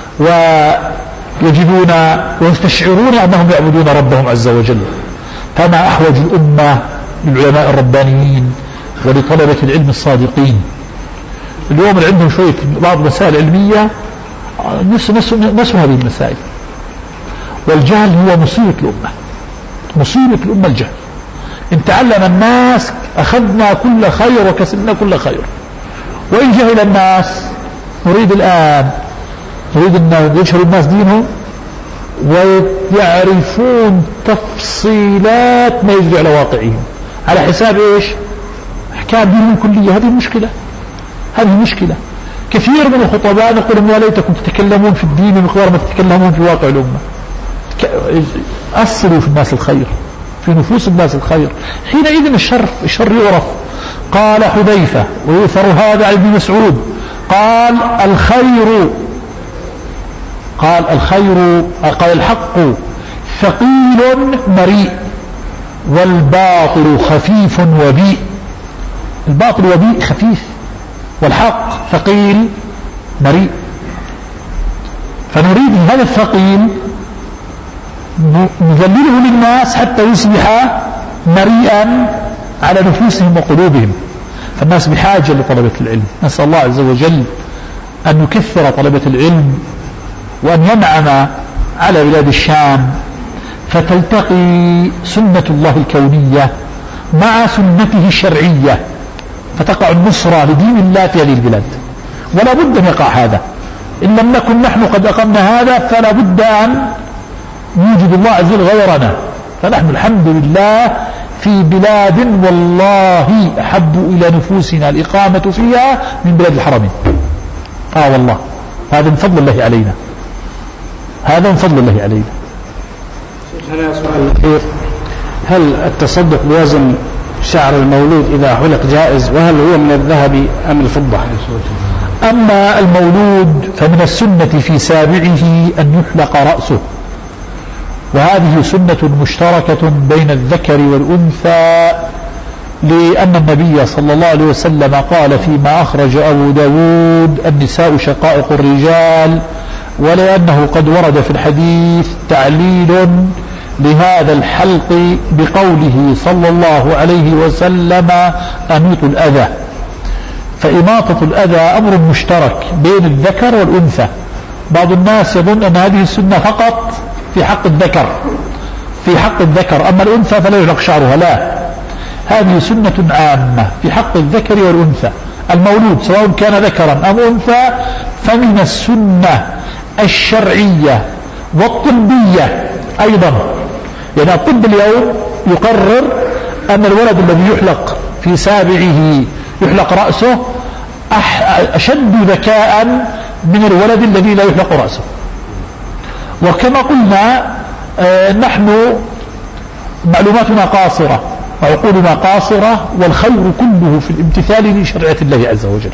ويستشعرون أنهم يعبدون ربهم عز وجل. فما أحوج الأمة للعلماء الربانيين ولطلبة العلم الصادقين. اليوم اللي عندهم شوية بعض المسائل العلمية نسوا هذه المسائل، والجهل هو مصيبة الأمة. مصيبة الأمة الجهل. إن تعلم الناس أخذنا كل خير وكسبنا كل خير، وإن جهل الناس نريد الآن أن يشهر الناس دينهم ويعرفون تفصيلات ما يجري على واقعهم على حساب إيش؟ أحكام دينهم كلية. هذه مشكلة. كثير من الخطباء يقولون يا ليتكم تتكلمون في الدين بمقدار ما تتكلمون في واقع الأمة. أصلوا في الناس الخير، في نفوس الناس الخير، حينئذ الشر يعرف. قال حذيفة ويؤثر هذا عن ابن مسعود قال الحق ثقيل مريء والباطل خفيف وبيء. الباطل وبيء خفيف، والحق ثقيل مريء. فنريد هذا الثقيل نذلله للناس حتى يصبح مريئا على نفوسهم وقلوبهم. فالناس بحاجة لطلبة العلم. نسأل الله عز وجل أن يكثر طلبة العلم وأن ينعم على بلاد الشام فتلتقي سنة الله الكونية مع سنته الشرعية، فتقع النصرة لدين الله في هذه البلاد. ولا بد أن يقع هذا. إن لم نكن نحن قد أقمنا هذا فلا بد أن يوجد الله عز وجل غيرنا. فنحن الحمد لله في بلاد والله أحب إلى نفوسنا الإقامة فيها من بلاد الحرمين. والله هذا من فضل الله علينا، هذا من فضل الله علينا. هذا سؤال الأخير: هل التصدق بوزن شعر المولود إذا حلق جائز؟ وهل هو من الذهب أم الفضة؟ أما المولود فمن السنة في سابعه أن يحلق رأسه، وهذه سنة مشتركة بين الذكر والأنثى، لأن النبي صلى الله عليه وسلم قال فيما أخرج أبو داود: النساء شقائق الرجال، ولأنه قد ورد في الحديث تعليل لهذا الحلق بقوله صلى الله عليه وسلم: أميط الأذى. فإماطة الأذى أمر مشترك بين الذكر والأنثى. بعض الناس يظن أن هذه السنة فقط في حق الذكر، أما الأنثى فلا يحلق شعرها. لا، هذه سنة عامة في حق الذكر والأنثى. المولود سواء كان ذكرا أم أنثى فمن السنة الشرعية والطبية أيضا. يعني الطب اليوم يقرر أن الولد الذي يحلق في سابعه يحلق رأسه أشد ذكاء من الولد الذي لا يحلق رأسه. وكما قلنا نحن معلوماتنا قاصرة وعقولنا قاصرة، والخير كله في الامتثال لشريعة الله عز وجل.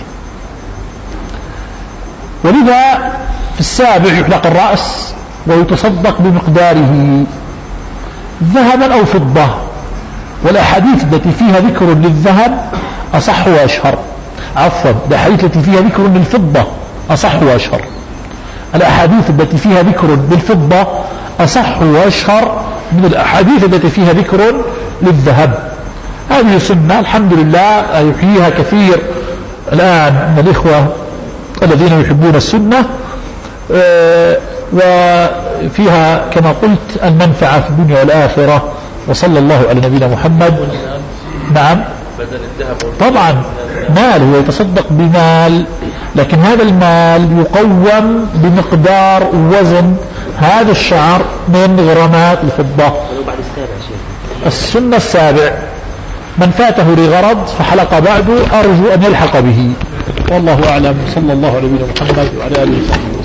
ولذا في السابع يحلق الرأس ويتصدق بمقداره ذهبا أو فضة. والأحاديث التي فيها ذكر للذهب أصح وأشهر. الأحاديث التي فيها ذكر للفضة أصح وأشهر. الأحاديث التي فيها ذكر للفضة أصح وأشهر من الأحاديث التي فيها ذكر للذهب. هذه سنة الحمد لله يحييها كثير الآن من الإخوة الذين يحبون السنة، وفيها كما قلت المنفعة في الدنيا والآخرة. وصلى الله على نبينا محمد. نعم طبعا مال، هو يتصدق بمال، لكن هذا المال يقوم بمقدار وزن هذا الشعر من غرامات الفضة. السنة السابع: من فاته لغرض فحلق بعده أرجو أن يلحق به. والله أعلم. صلى الله على نبينا محمد وعلى آله وصحبه.